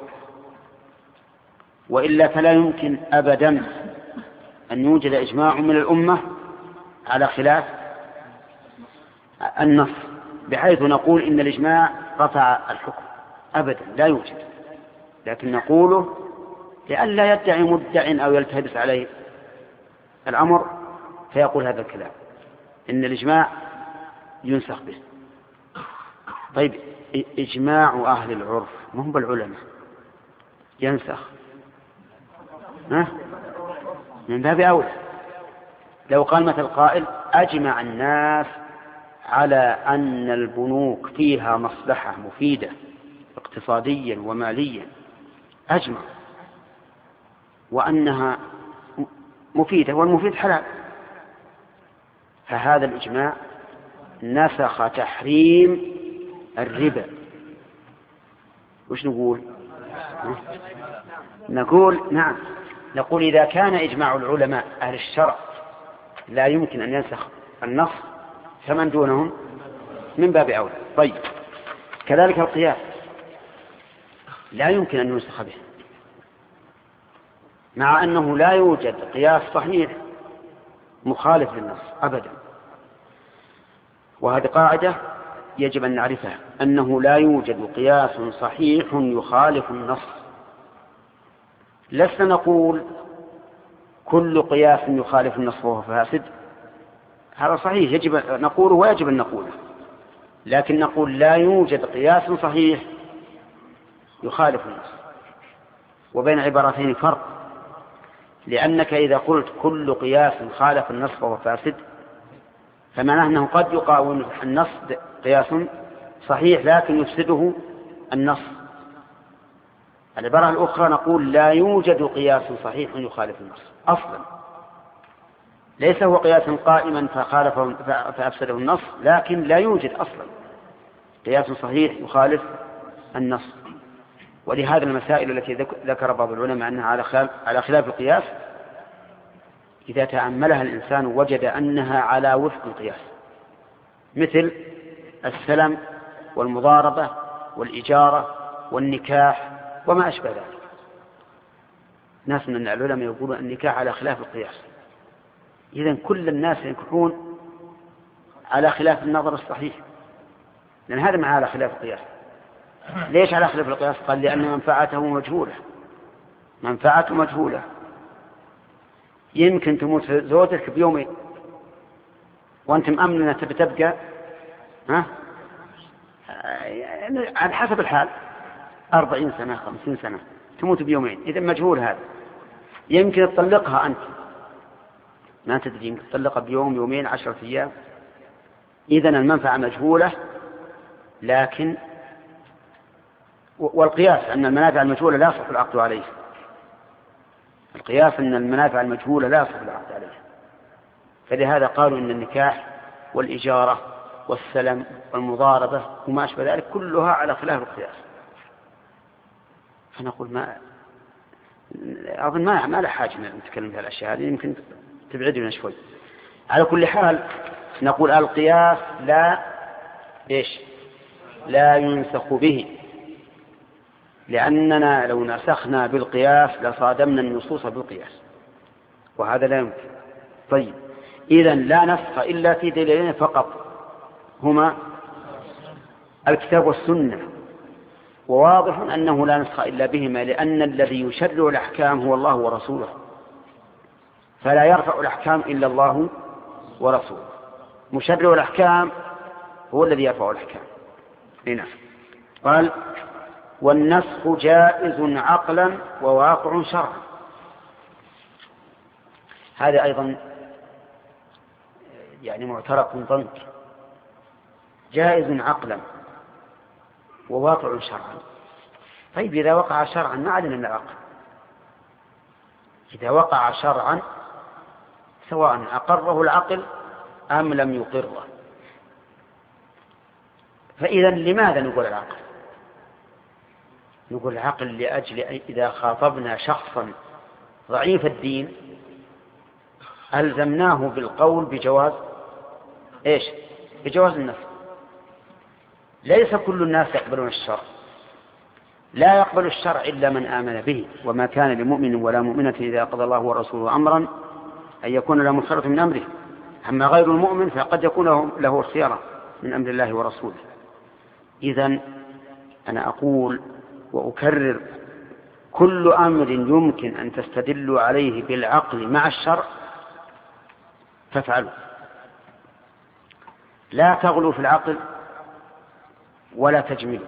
وإلا فلا يمكن أبدا أن يوجد إجماع من الأمة على خلاف النص بحيث نقول إن الإجماع رفع الحكم، أبدا لا يوجد. لكن نقوله لئلا يدعي مدع أو يلتبس عليه الأمر فيقول هذا الكلام إن الإجماع ينسخ به. طيب، إجماع أهل العرف ما هم بالعلماء ينسخ؟ ها؟ من باب أولى. لو قال مثل قائل أجمع الناس على أن البنوك فيها مصلحة مفيدة اقتصاديا وماليا، أجمع، وأنها مفيدة والمفيد حلال، فهذا الإجماع نسخ تحريم الربا. وش نقول؟ نقول نعم، نقول إذا كان إجماع العلماء أهل الشرع لا يمكن أن ينسخ النص فمن دونهم من باب أولى. طيب، كذلك القياس لا يمكن أن ينسخ به، مع أنه لا يوجد قياس صحيح مخالف للنص أبدا. وهذه قاعدة يجب أن نعرفها، أنه لا يوجد قياس صحيح يخالف النص. لسنا نقول كل قياس يخالف النص وهو فاسد، هذا صحيح يجب أن نقوله ويجب أن نقوله، لكن نقول لا يوجد قياس صحيح يخالف النص. وبين عبارتين فرق، لأنك إذا قلت كل قياس خالف النص وهو فاسد فمعناه أنه قد يقاوم النص قياس صحيح لكن يفسده النص. العبارة الأخرى نقول لا يوجد قياس صحيح يخالف النص أصلا، ليس هو قياس قائما فخالفه فأفسده النص، لكن لا يوجد أصلا قياس صحيح يخالف النص. ولهذا المسائل التي ذكر بعض العلماء أنها على خلاف القياس إذا تأملها الإنسان وجد أنها على وفق القياس، مثل السلم والمضاربة والإجارة والنكاح وما أشبه ذلك. ناس من العلماء يقولون النكاح على خلاف القياس، إذن كل الناس ينكحون على خلاف النظر الصحيح، لأن هذا مع على خلاف القياس. ليش على خلاف القياس؟ قال لأن منفعته مجهولة، منفعته مجهولة. يمكن تموت زوجتك بيومين وأنت مأمن أنها تبقى ها على حسب الحال أربعين سنة خمسين سنة، تموت بيومين، إذا مجهول هذا. يمكن تطلقها أنت ما تدري، يمكن تطلقها بيوم يومين عشرة أيام، إذن المنفعة مجهولة. لكن والقياس أن المنافع المجهولة لا يصح العقد عليه، القياس أن المنافع المجهولة لا يصح العقد عليه. فلهذا قالوا أن النكاح والإجارة والسلم والمضاربة وما أشبه ذلك كلها على خلاف القياس. فنقول ما أظن ما ما له حاجة نتكلم في الأشياء هذه، يمكن تبعدنا شوي. على كل حال نقول القياس لا إيش لا ينسخ به، لأننا لو نسخنا بالقياس لصادمنا النصوص بالقياس، وهذا لا يمكن. طيب، إذن لا نسخ إلا في دليلين فقط هما الكتاب والسنة، وواضح أنه لا نسخ إلا بهما، لأن الذي يشرع الأحكام هو الله ورسوله، فلا يرفع الأحكام إلا الله ورسوله. مشرع الأحكام هو الذي يرفع الأحكام. هنا قال والنسخ جائز عقلا وواقع شرعا. هذا أيضا يعني معترف ضنك جائز عقلا وواقع شرعا. طيب إذا وقع شرعا ما علينا من العقل. إذا وقع شرعا سواء أقره العقل أم لم يقره. فإذا لماذا نقول العقل؟ نقول العقل لأجل إذا خاطبنا شخصا ضعيف الدين ألزمناه بالقول بجواز إيش؟ بجواز النفس. ليس كل الناس يقبلون الشرع، لا يقبل الشرع إلا من آمن به، وما كان لمؤمن ولا مؤمنة إذا قضى الله ورسوله أمرا أن يكون له خيرة من أمره. أما غير المؤمن فقد يكون له خيرة من أمر الله ورسوله. إذن أنا أقول وأكرر كل أمر يمكن أن تستدلوا عليه بالعقل مع الشرع فافعلوا. لا تغلوا في العقل ولا تجملوا.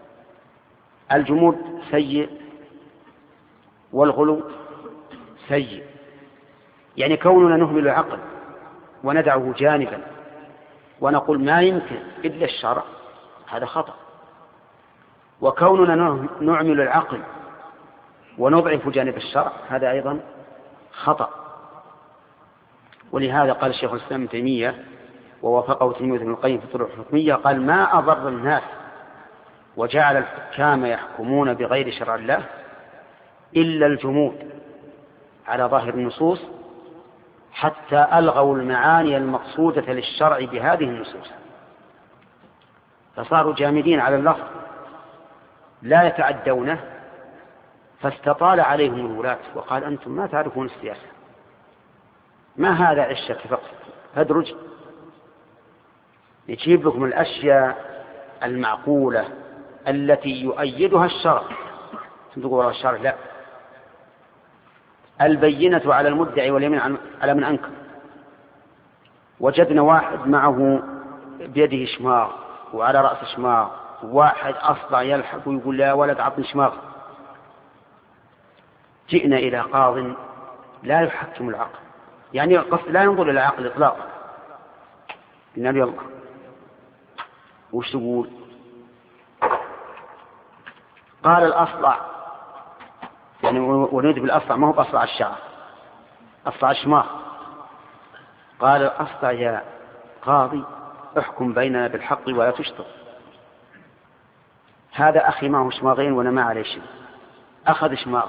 الجمود سيء والغلو سيء، يعني كوننا نهمل العقل وندعه جانبا ونقول ما يمكن إلا الشرع هذا خطأ، وكوننا نعمل العقل ونضعف جانب الشرع هذا أيضا خطأ. ولهذا قال الشيخ الإسلام ابن تيمية ووافقه تلميذ ابن القيم في الطرق الحكمية قال ما أضر الناس وجعل الحكام يحكمون بغير شرع الله إلا الجمود على ظاهر النصوص حتى ألغوا المعاني المقصودة للشرع بهذه النصوص، فصاروا جامدين على اللفظ لا يتعدونه، فاستطال عليهم الولاة وقال أنتم ما تعرفون السياسة، ما هذا عشة فقط هدرج، يجيب لكم الأشياء المعقولة التي يؤيدها الشرع تقول الشرع لا. البينة على المدعي واليمين على من أنكر. وجدنا واحد معه بيده شماغ وعلى رأس شماغ، واحد أصبع يلحق ويقول لا ولد عطني شماغ. جئنا إلى قاض لا يحكم العقل، يعني قصد لا ينظر إلى العقل إطلاقا. قلنا له يلا وش تقول؟ قال الأصلع، يعني ونريد بالأصلع ما هو بأصلع الشعر، أصلع الشماغ. قال الأصلع يا قاضي احكم بيننا بالحق ولا تشطر. هذا أخي معه شماغين وأنا ما عليه شيء، أخذ شماغ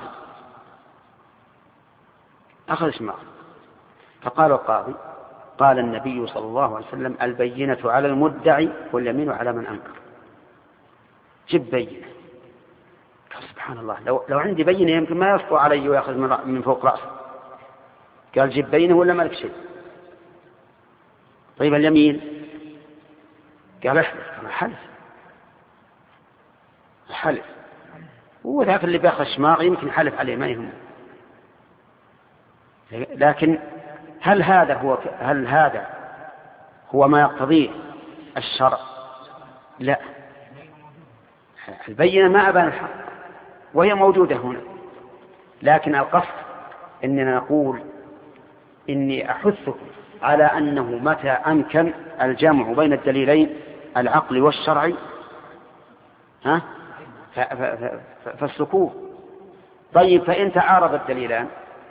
أخذ شماغ فقال القاضي قال النبي صلى الله عليه وسلم البينة على المدعي واليمين على من أنكر. جب بينة. قال سبحان الله لو, لو عندي بينة يمكن ما يسطو علي ويأخذ من فوق رأسه. قال جب بينة ولا مالك شيء. طيب اليمين؟ قال احلف. قال حلف حلف هو ذاك اللي بياخذ الشماغ يمكن حلف عليه ما يهمه. لكن هل هذا هو هل هذا هو ما يقتضيه الشرع؟ لا، البينة ما أبان الحق وهي موجودة هنا، لكن القصد إننا نقول إني أحثكم على أنه متى أمكن الجمع بين الدليلين العقل والشرعي ها فالسكوت. طيب فإن تعارض الدليلان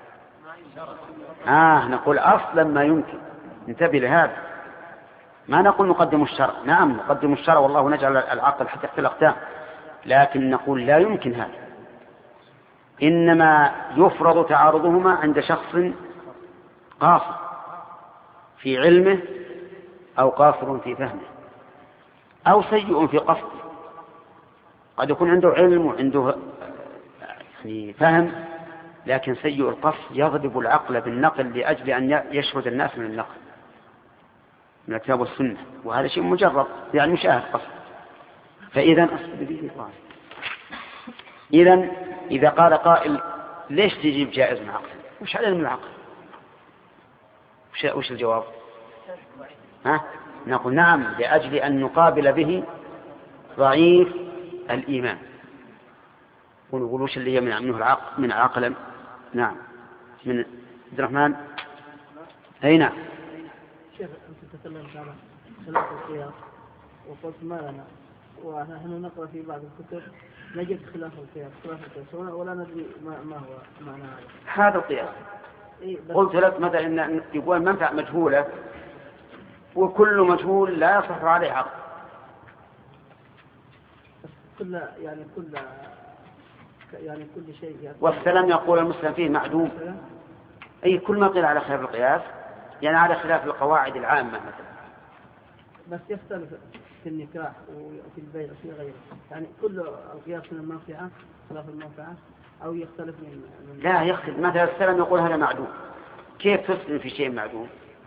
آه نقول أصلا ما يمكن. انتبه لهذا، ما نقول نقدم الشرع، نعم نقدم الشرع والله نجعل العقل حتى تحت الأقدام، لكن نقول لا يمكن هذا، إنما يفرض تعارضهما عند شخص قاصر في علمه أو قاصر في فهمه أو سيء في قصده. قد يكون عنده علم وعنده يعني فهم لكن سيء القصد يضرب العقل بالنقل لأجل أن يشرد الناس من النقل من الكتاب والسنة، وهذا شيء مجرد يعني مشاهد قصد. فإذا أصل به قال إذن إذا قال قائل ليش تجيب جائز من العقل؟ وش علم من العقل؟ وش, وش الجواب؟ ها؟ نقول نعم لأجل أن نقابل به ضعيف الإيمان، ونقول وش اللي يمنع منه العقل من عقلا؟ نعم من عبد الرحمن. أي نعم شيخ أنت تكلمت عن خلاف القياس وقلت ما لنا، ونحن نقرأ في بعض الكتب نجد خلاف القياس خلاف القياس ولا ندري ما, ما هو معنى هذا. هذا القياس. إيه قلت لك مثلا إن يقول منفعة مجهولة وكل مجهول لا يصح عليه عقد. كل يعني كل يعني كل شيء يعني والسلام يقول المسلم فيه معدوم. أي كل ما قيل على خلاف القياس يعني على خلاف القواعد العامة مثلا. بس يختلف في النكاح وفي البيع وفي غيره، يعني كل القياس من المنفعة خلاف المنفعة أو يختلف من, من لا يختلف. مثلا السلام يقول هذا معدوم، كيف تسلم في شيء معدوم؟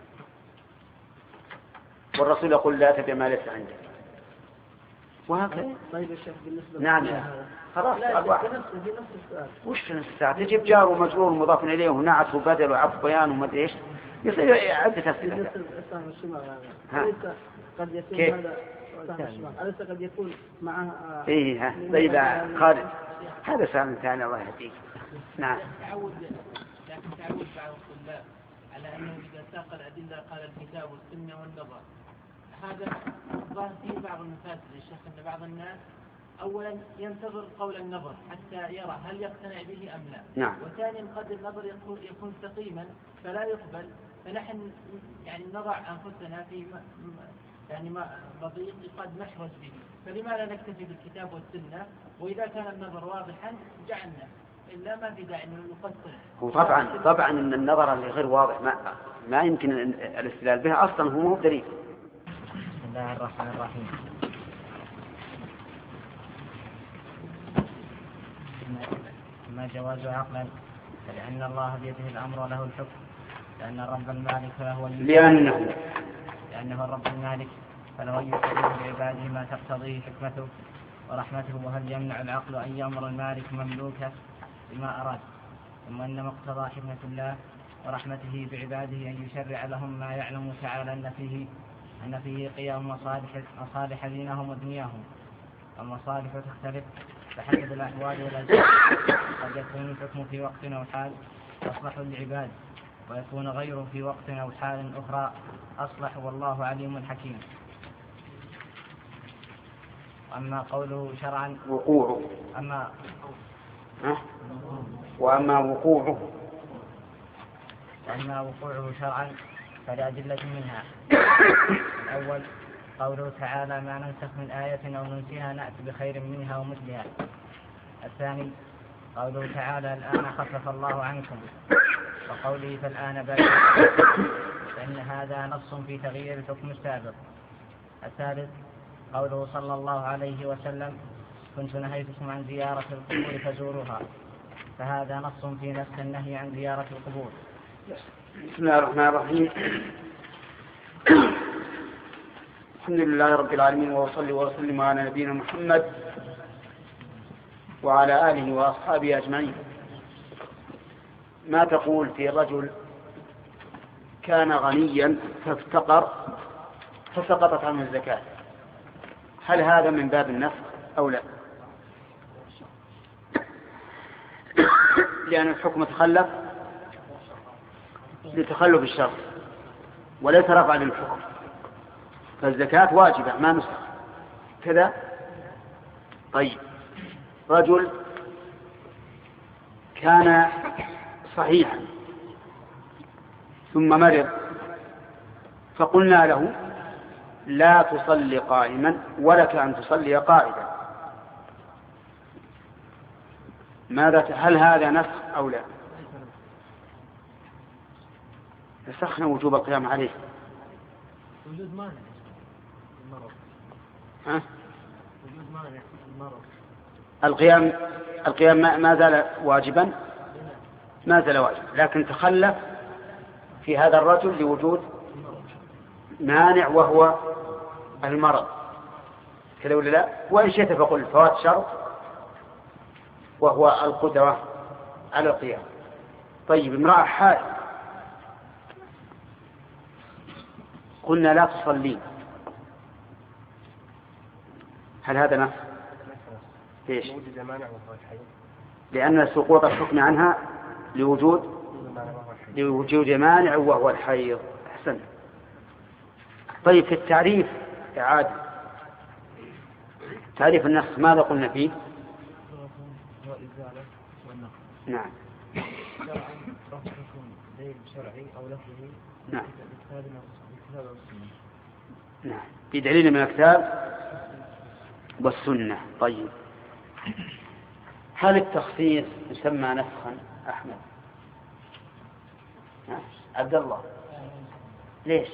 والرسول يقول لا تبع ما ليس عندك وهكذا. طيب يا شيخ بالنسبة نعم خلاص. لا في نفس في نفس السؤال. وش في نفس الساعة؟ تجيب جار ومجرور مضاف إليه ونعت وبدل وعطف بيان وما أدري إيش، يصير عدة أسئلة. أليس قد يكون هذا أليس قد يكون معه إيه ها طيب خالد هذا سؤال ثاني الله يهديك. نعم. تعود لكن تعود بعض الطلاب على أنه إذا ساق الأدلة قال الكتاب والسنة والنظر، هذا ظاهر فيه بعض المفاسد يا شيخ، أن بعض الناس أولا ينتظر قول النظر حتى يرى هل يقتنع به أم لا. نعم. وثانيا قد النظر يكون, يكون سقيما فلا يقبل، فنحن يعني نضع أنفسنا في يعني ما بضيق قد نحرج به، فلماذا نكتفي بالكتاب والسنة وإذا كان النظر واضحا جعلنا إلا ما في داعي نقصر. وطبعا طبعا ان النظر اللي غير واضح ما ما يمكن الاستدلال به اصلا، هو مو دليل. بسم الله الرحمن الرحيم. ما جواز عقلا فلأن الله بيده الأمر وله الحكم، لأن الرب المالك فهو لأنه لأنه الرب المالك فله يقدر بعباده ما تقتضيه حكمته ورحمته، وهل يمنع العقل أن يأمر المالك مملوكه بما أراد؟ ثم إن مقتضى حكمة الله ورحمته بعباده أن يشرع لهم ما يعلم تعالى أن فيه أن فيه قيام مصالح مصالح دينهم ودنياهم، والمصالح تختلف بحسب الأحوال والأزمان، قد يكون الحكم في وقت أو حال أصلح للعباد، ويكون غيره في وقت أو حال أخرى أصلح، والله عليم حكيم. أما قوله شرعا وقوعه أما أه؟ وأما وقوعه وأما وقوعه شرعا فلأدلة منها. الأول قوله تعالى ما ننسخ من آية أو ننسها نأتي بخير منها ومثلها. الثاني قوله تعالى الآن خفف الله عنكم، وقوله فالآن باشر، فإن هذا نص في تغيير الحكم السابق. الثالث قوله صلى الله عليه وسلم كنت نهيتكم عن زيارة القبور فزوروها، فهذا نص في نفس النهي عن زيارة القبور. بسم الله الرحمن الرحيم. الحمد لله رب العالمين، وصلي وسلم على نبينا محمد وعلى آله وأصحابه أجمعين. ما تقول في رجل كان غنيا فافتقر فسقطت عنه الزكاة، هل هذا من باب النسخ أو لا؟ لأن الحكم تخلف لتخلف الشرط وليس رفعا للحكم، فالزكاة واجبة ما نسخ كذا. طيب رجل كان صحيحا ثم مرض فقلنا له لا تصلي قائما ولك أن تصلي قائدا، ماذا هل هذا نسخ أو لا؟ نسخنا وجوب القيام عليه. وجود مانع المرض. ها؟ وجود مانع المرض. القيام القيام ما زال واجبا، ما زال واجبا، لكن تخلف في هذا الرجل لوجود مانع وهو المرض كذا ولا لا؟ وإن شئت فقل فوات شرط وهو القدرة على القيام. طيب امرأة حائض قلنا لا تصلي، هل هذا نفس؟ ليش؟ لأن سقوط الحكم عنها لوجود لوجود مانع وهو الحيض. أحسن. طيب في التعريف إعادة تعريف النسخ ماذا قلنا فيه؟ نعم نعم نعم بدليل من الكتاب والسنة. طيب هل التخصيص يسمى نسخا أحمد؟ عبد الله ليش؟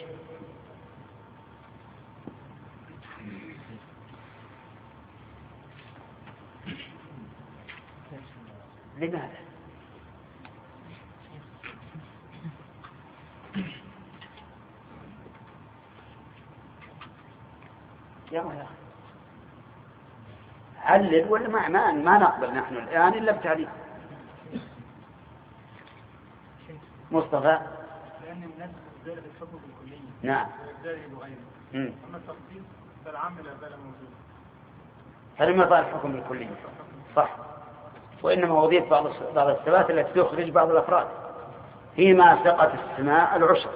لماذا؟ يا أخي علل ولا ما ما ما نقبل نحن الآن إلا بتعليل. مصطفى لأن الناس زالت الحكم بالكلية. نعم. زالت أيضا. أما التخصيص فالعام لا زال موجود. فلما ضاع الحكم بالكلية صح. وإنما وظيفة بعض بعض الثبات التي تخرج بعض الأفراد. فيما سقط السماء العشر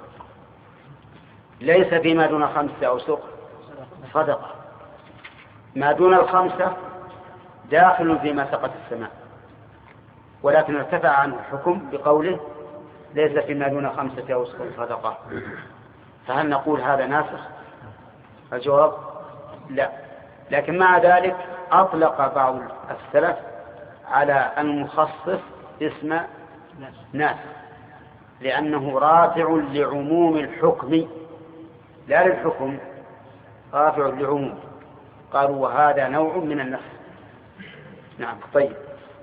ليس فيما دون خمسة أو سق صدقة. ما دون الخمسة داخل فيما سقط السماء، ولكن ارتفع عنه الحكم بقوله ليس فيما دون خمسة أو سق صدقة. فهل نقول هذا ناسخ؟ الجواب لا. لكن مع ذلك أطلق بعض السلف على المخصص اسم ناسخ لأنه رافع لعموم الحكم لا للحكم، رافع لعموم. قالوا وهذا نوع من النسخ. نعم. طيب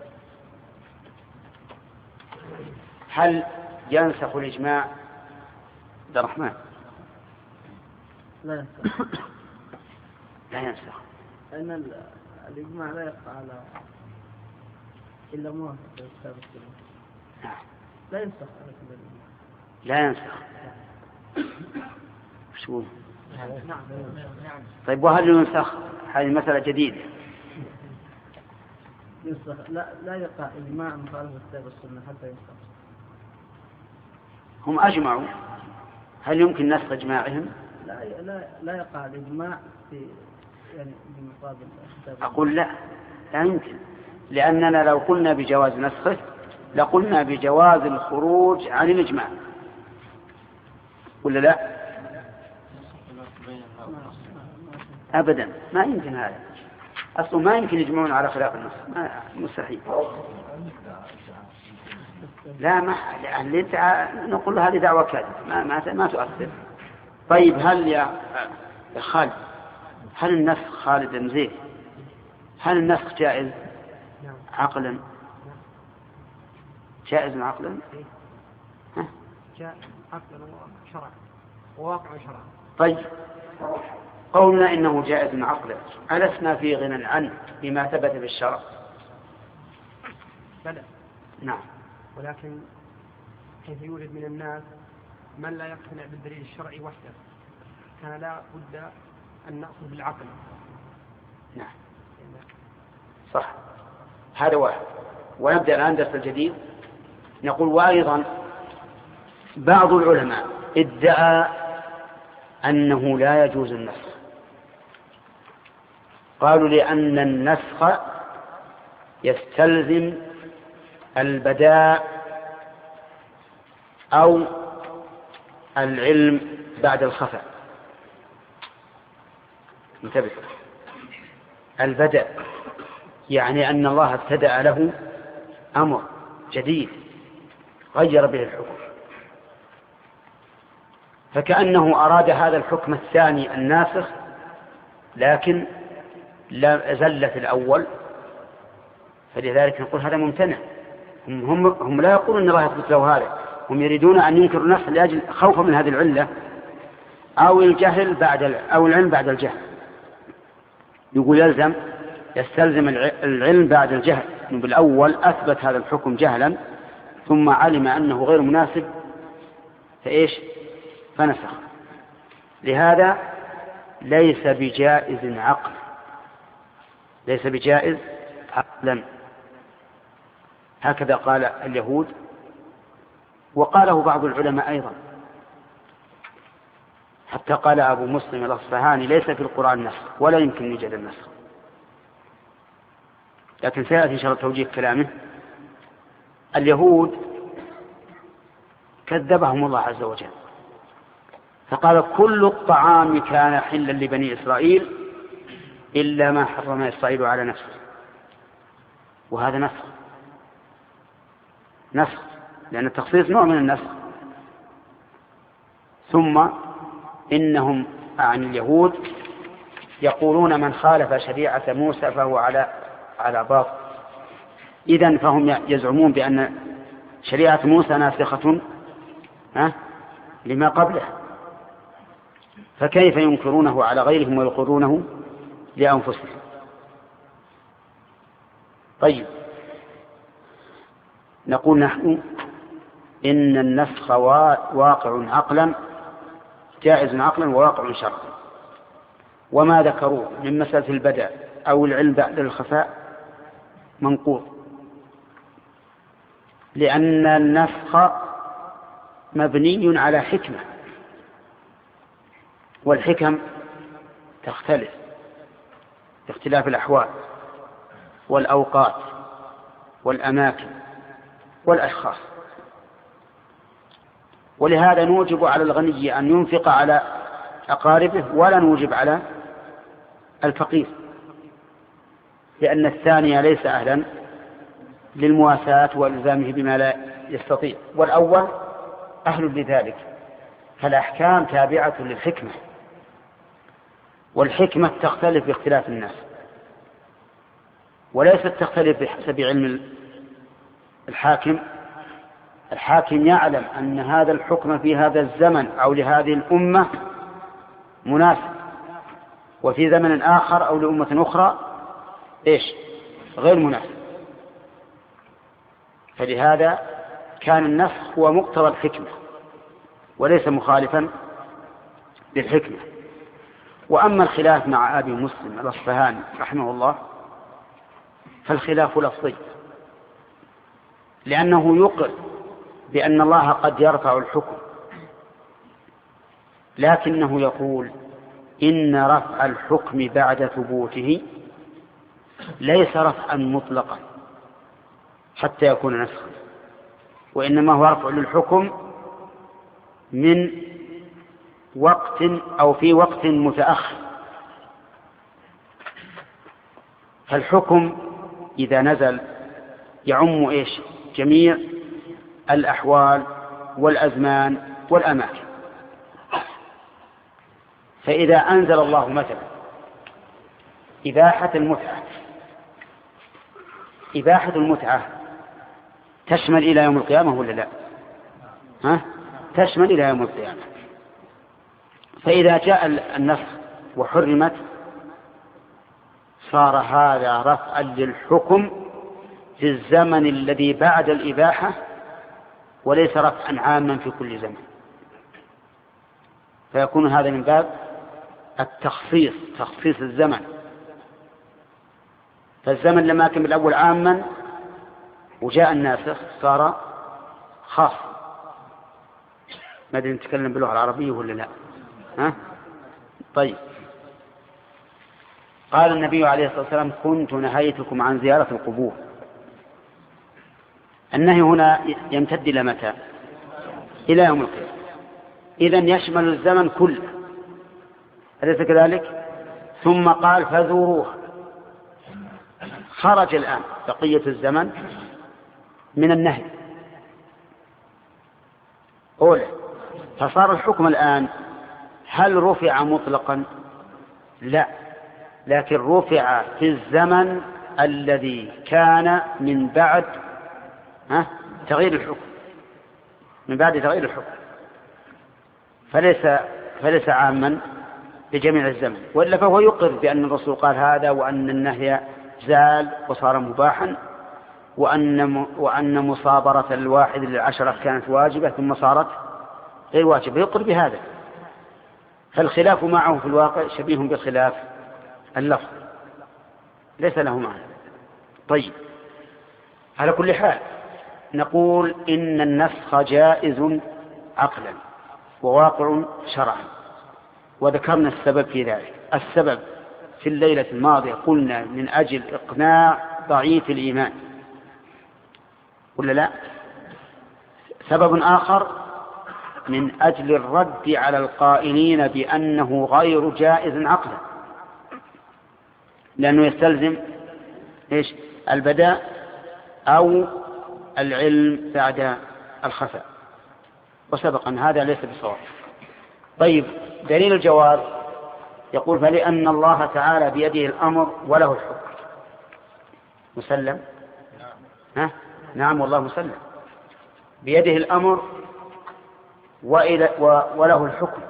هل ينسخ الإجماع؟ عبد الرحمن لا ينسخ. لا ينسخ لأن الإجماع لا يقع على إلا موافق الكتاب والسنة. نعم. لا ينسخ على كل الإجماع. لا ينسخ. شو؟ نعم. طيب وهل ينسخ؟ هذه مسألة جديدة. ينسخ لا لا يقع إجماع مخالف الكتاب والسنة حتى ينسخ. هم أجمعوا، هل يمكن نسخ إجماعهم؟ لا لا لا يقع الإجماع في يعني بمقابل الكتاب. أقول لا لا يمكن، لأننا لو قلنا بجواز نسخه لقلنا بجواز الخروج عن الإجماع ولا لا؟ أبدا ما يمكن هذا. أصلا ما يمكن يجمعون على خلاف النص، مستحيل. لا ما نقول هذه دعوة كاذبة ما ما ما تؤثر. طيب هل يا خالد هل النسخ خالد بن زيد هل النسخ جائز عقلا؟ جائز عقلا؟ ها؟ جائز عقلا وشرعا وواقع شرعا. طيب قولنا إنه جائز عقلا ألسنا في غنى عنه بما ثبت بالشرع؟ بلى. نعم. ولكن حيث يوجد من الناس من لا يقتنع بالدليل الشرعي وحده كان لا بد أن نأخذ بالعقل. نعم صح. هذا واحد. ونبدأ الآن درس الجديد. نقول وأيضا بعض العلماء ادعى أنه لا يجوز النسخ. قالوا لأن النسخ يستلزم البداء أو العلم بعد الخفاء. انتبه، البداء يعني أن الله ابتدأ له أمر جديد غير به الحكم، فكأنه أراد هذا الحكم الثاني الناسخ لكن لا زلت الأول، فلذلك نقول هذا ممتنع. هم, هم, هم لا يقولون أن الله يثبت له هذا، هم يريدون أن ينكروا النسخ لأجل خوفا من هذه العلة أو الجهل بعد أو العلم بعد الجهل. يقول يلزم يستلزم العلم بعد الجهل، بالأول أثبت هذا الحكم جهلا ثم علم أنه غير مناسب فإيش فنسخ. لهذا ليس بجائز عقل، ليس بجائز عقلا. هكذا قال اليهود وقاله بعض العلماء أيضا. حتى قال أبو مسلم الأصفهاني ليس في القرآن نسخ ولا يمكن يوجد النسخ، لكن سيأتي إن شاء الله توجيه كلامه. اليهود كذبهم الله عز وجل فقال كل الطعام كان حلا لبني إسرائيل إلا ما حرم إسرائيل على نفسه، وهذا نسخ نسخ لأن التخصيص نوع من النسخ. ثم إنهم عن اليهود يقولون من خالف شريعة موسى فهو على على باطل، إذن فهم يزعمون بأن شريعة موسى ناسخة لما قبله، فكيف ينكرونه على غيرهم ويقرونه لأنفسهم؟ طيب، نقول نحن إن النسخ واقع عقلا جائز عقلا وواقع شرعا، وما ذكروه من مسألة البدء أو العلم بعد الخفاء منقوض، لأن النسخ مبني على حكمة، والحكم تختلف باختلاف الأحوال والأوقات والأماكن والأشخاص، ولهذا نوجب على الغني أن ينفق على أقاربه ولا نوجب على الفقير، لأن الثاني ليس أهلا للمواساة والإلزامه بما لا يستطيع، والأول أهل لذلك. فالأحكام تابعة للحكمة، والحكمة تختلف باختلاف الناس، وليست تختلف بحسب علم الحاكم. الحاكم يعلم أن هذا الحكم في هذا الزمن أو لهذه الأمة مناسب، وفي زمن آخر أو لأمة أخرى إيش غير مناسب. فلهذا كان النسخ هو مقتضى الحكمة وليس مخالفا للحكمة. وأما الخلاف مع أبي مسلم الأصفهاني رحمه الله فالخلاف لفظي، لأنه يقر بأن الله قد يرفع الحكم، لكنه يقول إن رفع الحكم بعد ثبوته ليس رفعا مطلقا حتى يكون نسخا، وإنما هو رفع للحكم من وقت أو في وقت متأخر. فالحكم إذا نزل يعم إيش جميع الأحوال والأزمان والأماكن. فإذا أنزل الله مثلا إباحة المتعة، إباحة المتعة تشمل إلى يوم القيامة ولا لا؟ ها؟ تشمل إلى يوم القيامة. فإذا جاء النسخ وحرمت صار هذا رفعا للحكم في الزمن الذي بعد الإباحة وليس رفعا عاما في كل زمن، فيكون هذا من باب التخصيص، تخصيص الزمن. فالزمن لما كان بالأول عاما وجاء الناسخ صار خاص. ما أدري نتكلم باللغة العربية ولا لا؟ ها؟ طيب. قال النبي عليه الصلاة والسلام كنت نهيتكم عن زيارة القبور. النهي هنا يمتد إلى متى؟ إلى يوم القيامة. إذن يشمل الزمن كله، أليس كذلك؟ ثم قال فزوروها. خرج الآن بقية الزمن من النهي أولا، فصار الحكم الآن هل رفع مطلقا؟ لا، لكن رفع في الزمن الذي كان من بعد ها تغيير الحكم، من بعد تغيير الحكم، فليس فليس عاما لجميع الزمن. وإلا فهو يقر بأن الرسول قال هذا، وأن النهي زال وصار مباحا، وأن وأن مصابرة الواحد للعشرة كانت واجبة ثم صارت غير واجبة، يقر بهذا. فالخلاف معه في الواقع شبيه بالخلاف اللفظ، ليس له معنى. طيب، على كل حال نقول إن النسخ جائز عقلا وواقع شرعا، وذكرنا السبب في ذلك. السبب في الليلة الماضية قلنا من أجل إقناع ضعيف الإيمان، ولا لا؟ سبب آخر من أجل الرد على القائلين بأنه غير جائز عقلا، لأنه يستلزم إيش؟ البداء أو العلم بعد الخفاء، وسبق أن هذا ليس بصواب. طيب، دليل الجواز يقول فلأن الله تعالى بيده الأمر وله الحكم. مسلم؟ ها؟ نعم والله مسلم، بيده الأمر وله الحكم،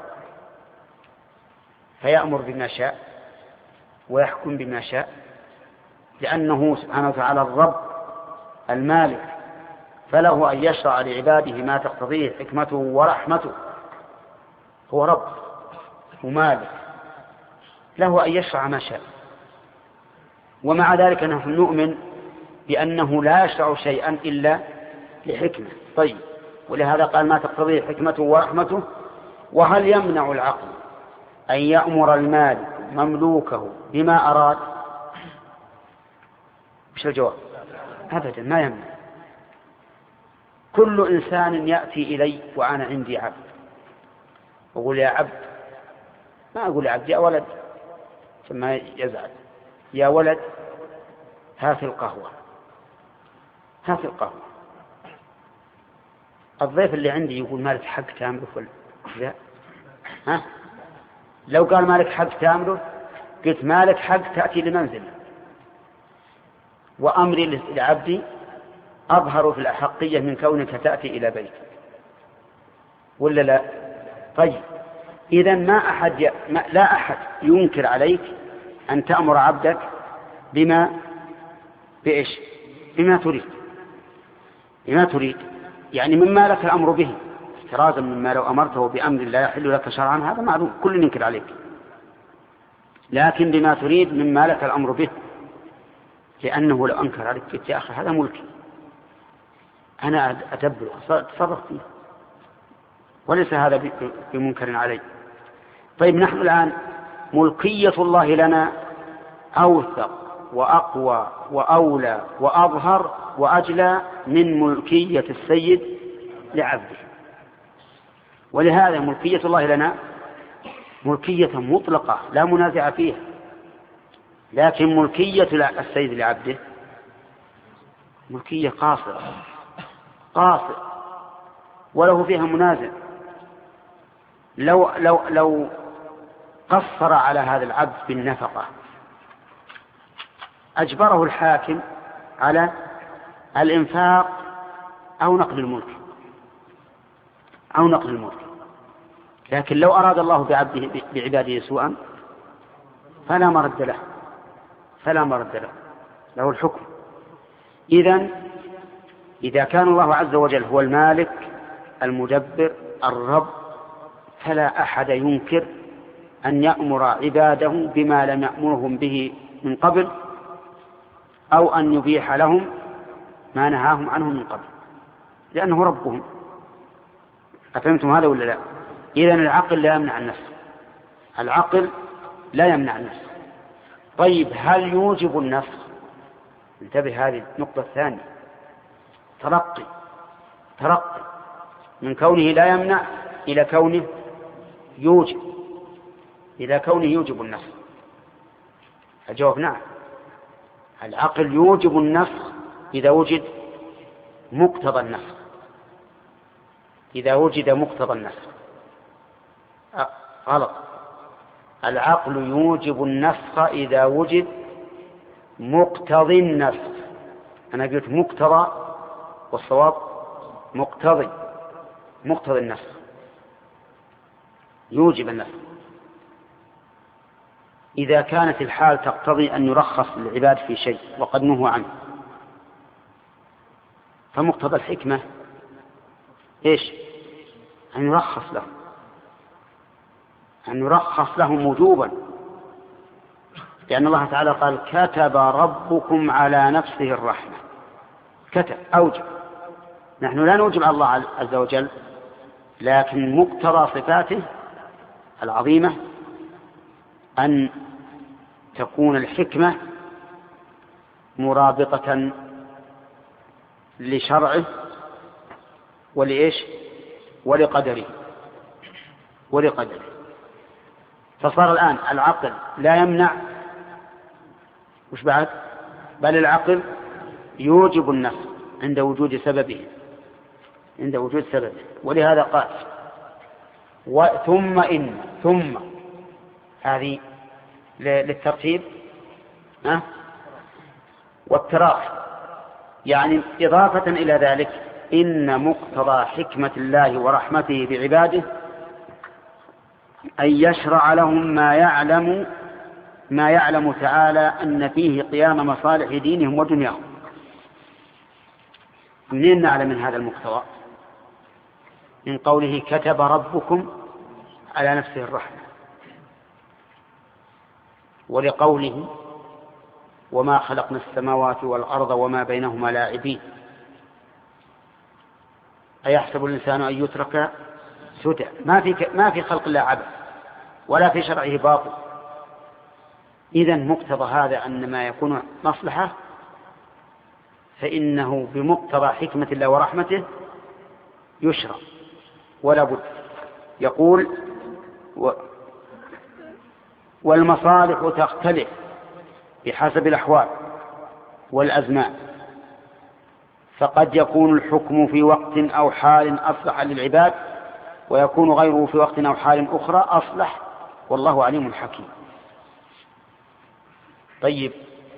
فيأمر بما شاء ويحكم بما شاء، لأنه سبحانه وتعالى الرب المالك، فله أن يشرع لعباده ما تقتضيه حكمته ورحمته. هو رب ومالك، له أن يشرع ما شاء، ومع ذلك نحن نؤمن بأنه لا يشرع شيئا إلا لحكمة. طيب، ولهذا قال ما تقتضيه حكمته ورحمته. وهل يمنع العقل أن يأمر المالك مملوكه بما أراد؟ مش الجواب؟ أبدا ما يمنع. كل إنسان يأتي إلي وأنا عندي عبد، أقول يا عبد، ما أقول يا عبد يا ولد ثم يزعل، يا ولد هات القهوة، هات القهوة. الضيف اللي عندي يقول مالك حق تامره ولا ها؟ لو قال مالك حق تامره قلت مالك حق تأتي لمنزل، وأمري لعبدي أظهر في الأحقية من كونك تأتي إلى بيت، ولا لا؟ طيب، إذا ما أحد ي... ما... لا أحد ينكر عليك أن تأمر عبدك بما بإيش؟ بما تريد، بما تريد، يعني مما لك الأمر به، افتراضا مما لو أمرته بأمر لا يحل لك شرعا، هذا معلوم كل ينكر عليك، لكن بما تريد مما لك الأمر به، لأنه لو أنكر عليك قلت يا أخي هذا ملكي، أنا أدبر أتصرف فيه، وليس هذا بمنكر علي. طيب، نحن الآن ملكية الله لنا أوثق وأقوى وأولى وأظهر وأجلى من ملكية السيد لعبده، ولهذا ملكية الله لنا ملكية مطلقة لا منازع فيها، لكن ملكية السيد لعبده ملكية قاصرة قاصرة وله فيها منازع. لو لو لو قصر على هذا العبد بالنفقة أجبره الحاكم على الإنفاق أو نقل الملك أو نقل الملك، لكن لو أراد الله بعبده بعباده سوءا فلا مرد له، فلا مرد له، له الحكم. إذن إذا كان الله عز وجل هو المالك المدبر الرب، فلا أحد ينكر أن يأمر عباده بما لم يأمرهم به من قبل، أو أن يبيح لهم ما نهاهم عنه من قبل، لأنه ربهم. أفهمتم هذا ولا لا؟ إذن العقل لا يمنع النفس، العقل لا يمنع النفس. طيب، هل يوجب النفس؟ انتبه، هذه النقطة الثانية، ترقي ترقي من كونه لا يمنع إلى كونه يوجب، إلى كونه يوجب النفس. الجواب نعم، العقل يوجب النفس إذا وجد مقتضى النفس، إذا وجد مقتضى النفس. غلط، العقل يوجب النفس إذا وجد مقتضي النفس. أنا قلت مقتضى والصواب مقتضي، مقتضي النفس يوجب النفس. إذا كانت الحال تقتضي أن يرخص للعباد في شيء وقد نهوا عنه، فمقتضى الحكمة إيش؟ أن يرخص له، أن يرخص لهم وجوبا، لأن الله تعالى قال كتب ربكم على نفسه الرحمة. كتب، أوجب. نحن لا نوجب على الله عز وجل، لكن مقتضى صفاته العظيمة أن تكون الحكمة مرابطة لشرعه ولإيش ولقدره ولقدره فصار الآن العقل لا يمنع وش بعد بل العقل يوجب النفس عند وجود سببه عند وجود سببه ولهذا قال ثم إن ثم هذه للترتيب أه؟ والتراخي يعني إضافة إلى ذلك إن مقتضى حكمة الله ورحمته بعباده أن يشرع لهم ما يعلم ما يعلم تعالى أن فيه قيام مصالح دينهم ودنياهم. منين نعلم من هذا المقتضى؟ من قوله كتب ربكم على نفسه الرحمة، ولقوله وما خلقنا السماوات والأرض وما بينهما لاعبين أيحسب الإنسان أن يترك سدى. ما في ما في خلق الله عبث ولا في شرعه باطل. إذن مقتضى هذا أن ما يكون مصلحة فإنه بمقتضى حكمة الله ورحمته يشرع ولا بد. يقول و والمصالح تختلف بحسب الأحوال والأزمان، فقد يكون الحكم في وقت أو حال أصلح للعباد ويكون غيره في وقت أو حال أخرى أصلح والله عليم حكيم. طيب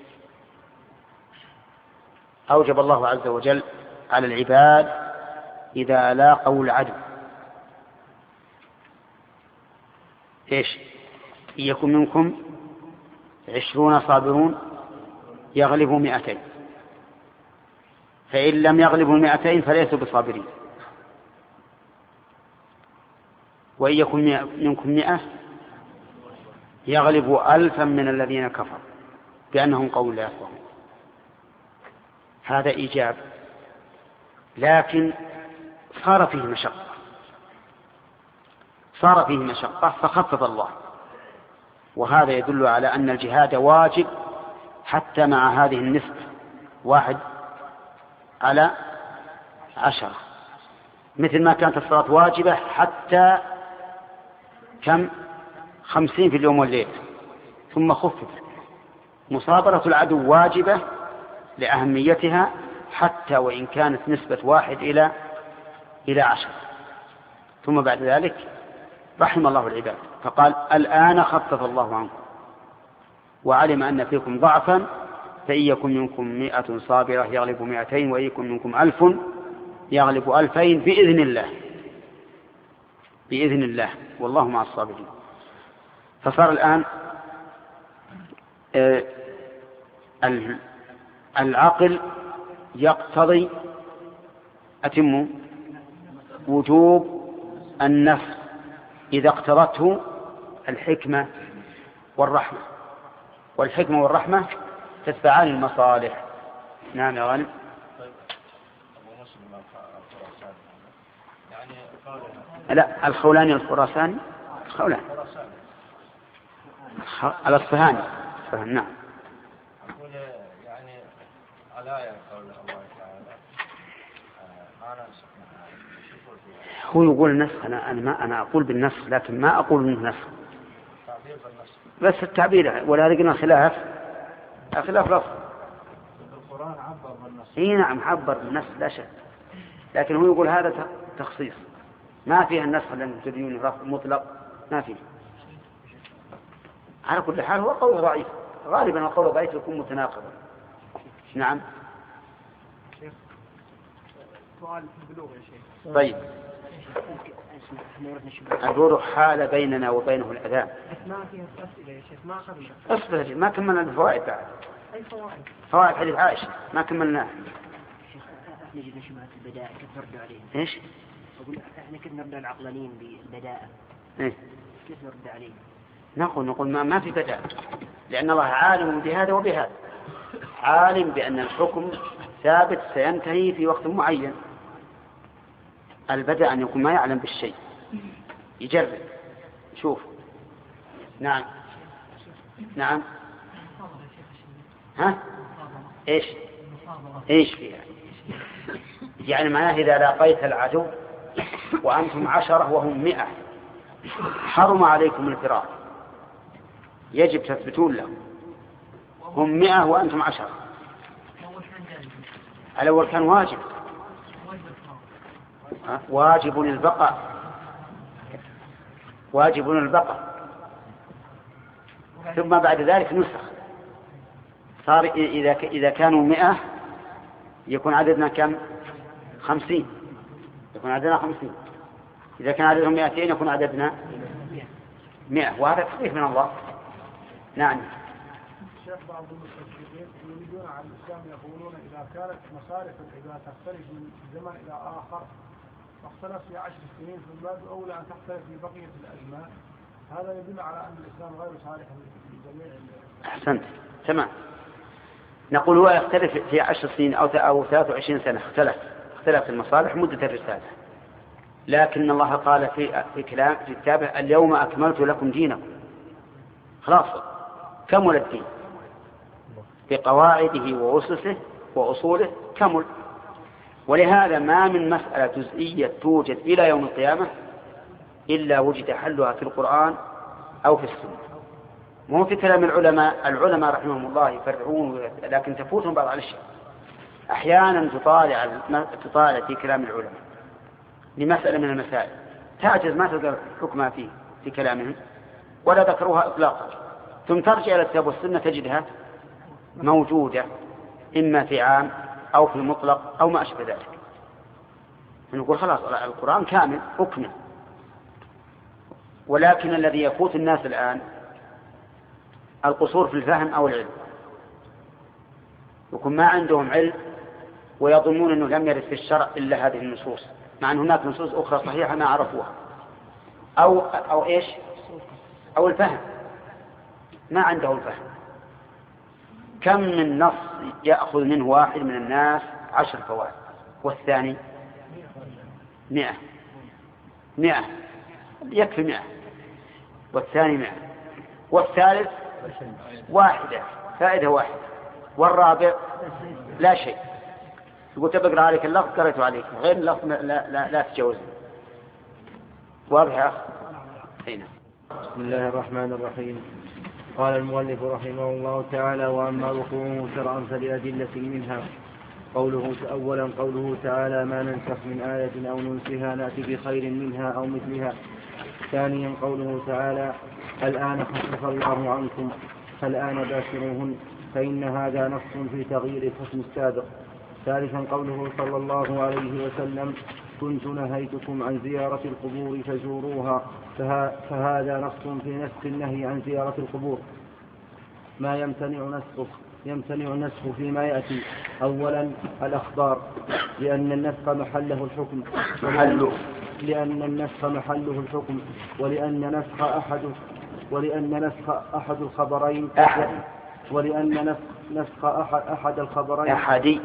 أوجب الله عز وجل على العباد إذا لاقوا العدو إيش؟ إن يكن منكم عشرون صابرون يغلبوا مئتين، فإن لم يغلبوا مئتين فليسوا بصابرين، وإن يكن منكم مئة يغلبوا ألفا من الذين كفروا بأنهم قوم لا يفقهون. هذا إيجاب، لكن صار فيه مشقة صار فيه مشقة فخفض الله، وهذا يدل على أن الجهاد واجب حتى مع هذه النسبة واحد على عشرة، مثل ما كانت الصلاة واجبة حتى كم خمسين في اليوم والليل ثم خففت. مصابرة العدو واجبة لأهميتها حتى وإن كانت نسبة واحد إلى إلى عشرة، ثم بعد ذلك رحم الله العباد فقال الآن خفف الله عنكم وعلم أن فيكم ضعفا فإن يكن منكم مئة صابرة يغلب مئتين وإن يكن منكم ألف يغلب ألفين بإذن الله بإذن الله والله مع الصابرين. فصار الآن آه العقل يقتضي أتم وجوب النفس إذا اقتضته الحكمة والرحمة، والحكمة والرحمة تتبعان المصالح. نعم يا غانم. لا الخولاني الخراساني الخولاني الأصفهاني نعم. يعني على قول الله تعالى أنا هو يقول النسخ، أنا أنا ما أنا أقول بالنسخ لكن ما أقول إنه نسخ بس التعبير ولا لقينا خلاف خلاف لفظ. القرآن عبر بالنسخ. إيه نعم عبر بالنسخ لا شك، لكن هو يقول هذا تخصيص ما فيها النسخ لأن تدين رفع مطلق ما فيه. على كل حال هو قول ضعيف، غالبا القول الضعيف يكون متناقضا. نعم. سؤال في البلوغ يا شيخ. طيب البلوغ حال بيننا وبينه الأذان. ما فيها أسئلة يا شيخ ما أخذنا. أصبر ما كملنا الفوائد بعد. أي فوائد؟ فوائد حديث عائشة ما كملناه. شيخ احنا جبنا شبهات البدائع كيف نرد عليهم؟ ايش؟ أقول احنا كيف نرد العقلانيين بالبدائع؟ ايه؟ كيف نرد عليهم؟ نقول نقول ما, ما في بدائع، لأن الله عالم بهذا وبهذا، عالم بأن الحكم ثابت سينتهي في وقت معين. البدء أن يكون ما يعلم بالشيء يجرب شوف. نعم نعم. ها؟ إيش؟ إيش فيها؟ يعني معناه إذا لاقيت العدو وأنتم عشرة وهم مئة حرم عليكم الفرار، يجب تثبتون له. هم مئة وأنتم عشرة، الأول كان واجب واجب البقاء واجب البقاء ثم بعد ذلك نسخ، صار إذا إذا كانوا مئة يكون عددنا كم؟ خمسين، يكون عددنا خمسين. إذا كان عددهم مئتين يكون عددنا مئة، وهذا تخفيف من الله. نعم. الشيخ بعض المستشرقين يريدون على الإسلام يقولون إذا كانت مصارف العباد تختلف من زمن إلى آخر واختلف في عشر سنين فالباب أولى أن تختلف في بقية الأزمان، هذا يدل على أن الإسلام غير صالح لجميع. أحسنت، تمام. نقول هو يختلف في عشر سنين أو أو ثلاث وعشرين سنة، اختلف اختلف المصالح مدة الرسالة، لكن الله قال في في كلام في كتابه اليوم أكملت لكم دينكم، خلاص كمل الدين بقواعده وأسسه وأصوله كمل. ولهذا ما من مسألة جزئية توجد إلى يوم القيامة إلا وجد حلها في القرآن أو في السنة، مو في كلام العلماء. العلماء رحمهم الله يفرعون، لكن تفوتهم بعض الأشياء. أحيانا تطالع تطالع في كلام العلماء لمسألة من المسائل تعجز ما تلقى حكمها فيه في كلامهم ولا ذكروها إطلاقا، ثم ترجع إلى الكتاب والسنة تجدها موجودة إما في عام أو في مطلق أو ما أشبه ذلك. نقول خلاص القرآن كامل حكمه. ولكن الذي يفوت الناس الآن القصور في الفهم أو العلم، يكون ما عندهم علم ويظنون أنه لم يرد في الشرع إلا هذه النصوص، مع أن هناك نصوص أخرى صحيحة ما عرفوها، أو أو إيش أو الفهم، ما عنده الفهم. كم من نص يأخذ منه واحد من الناس عشر فوائد والثاني مئة مئة يكفي مئة والثاني مئة والثالث واحدة فائدة واحدة والرابع لا شيء. يقول تبقى عليك اللفظ قرأته عليك غير اللفظ لا, لا, لا تجوز. واضح يا أخ؟ هنا. بسم الله الرحمن الرحيم. قال المؤلف رحمه الله تعالى: وأما وقوعه شرعا فلأدلة منها. قوله أولا قوله تعالى: ما ننسخ من آية أو ننسها نأتي بخير منها أو مثلها. ثانيا قوله تعالى: الآن خفف الله عنكم فالآن باشروهن، فإن هذا نص في تغيير الحكم السابق. ثالثا قوله صلى الله عليه وسلم: كنت نهيتكم عن زيارة القبور فزوروها، فهذا نص في نسخ النهي عن زيارة القبور. ما يمتنع نسخه يمتنع النسخ فيما يأتي. أولا الأخبار، لأن النسخ محله الحكم محله لأن النسخ محله الحكم ولأن نسخ أحد ولأن نسخ أحد الخبرين أحد ولأن نسخ نسخ أحد أحد الخبرين أحدي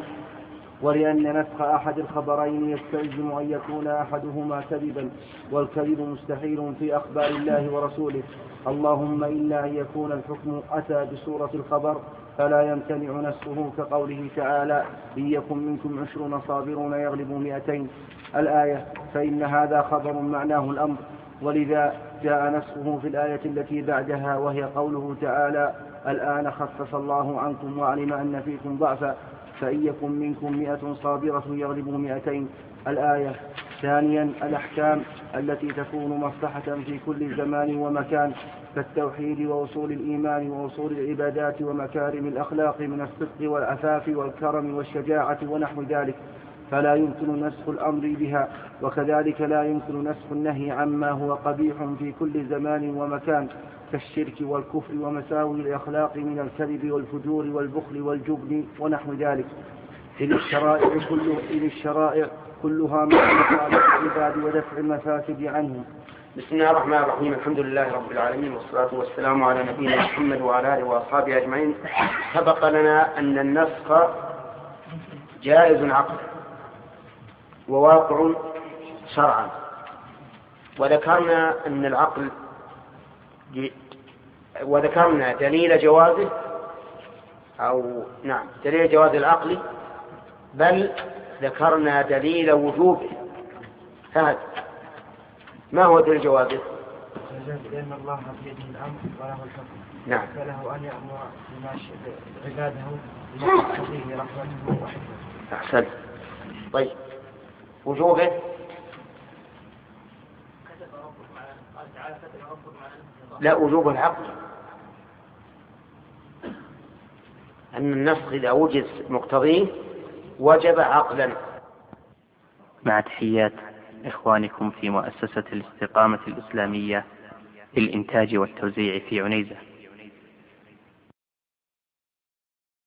ولأن نسخ أحد الخبرين يستلزم أن يكون أحدهما كذبا، والكذب مستحيل في أخبار الله ورسوله، اللهم إلا أن يكون الحكم أتى بصورة الخبر فلا يمتنع نسخه، كقوله تعالى: إن يكن منكم عشرون صابرون يغلبوا مئتين الآية، فإن هذا خبر معناه الأمر، ولذا جاء نسخه في الآية التي بعدها وهي قوله تعالى: الآن خفف الله عنكم وعلم أن فيكم ضعفا فإن يكن منكم مئة صابرة يغلبوا مئتين الآية. ثانيا الأحكام التي تكون مصلحة في كل زمان ومكان، كالتوحيد وأصول الإيمان وأصول العبادات ومكارم الأخلاق من الصدق والعفاف والكرم والشجاعة ونحو ذلك، فلا يمكن نسخ الأمر بها، وكذلك لا يمكن نسخ النهي عما هو قبيح في كل زمان ومكان، كالشرك والكفر ومساوي الأخلاق من الكذب والفجور والبخل والجبن ونحو ذلك، إذ الشرائع, كله إذ الشرائع كلها مصلحة للعباد ودفع المفاسد عنهم. بسم الله الرحمن الرحيم. الحمد لله رب العالمين، والصلاة والسلام على نبينا محمد وعلى آله وأصحابه أجمعين. سبق لنا أن النسخ جائز عقلا وواقع شرعا، وذكرنا أن العقل وذكرنا دليل جوازه أو نعم دليل جواز العقل، بل ذكرنا دليل وجوبه. هذا ما هو دليل جوازه؟ لأن الله بيده الأمر وله الحكم. نعم. فله أن يأمر عباده بما تقتضيه رحمته وحكمته. أحسن. طيب وجوبه؟ لا، وجوب العقل، أن النسخ إذا وجد مقتضيه وجب عقلا. مع تحيات إخوانكم في مؤسسة الاستقامة الإسلامية للإنتاج والتوزيع في عنيزة.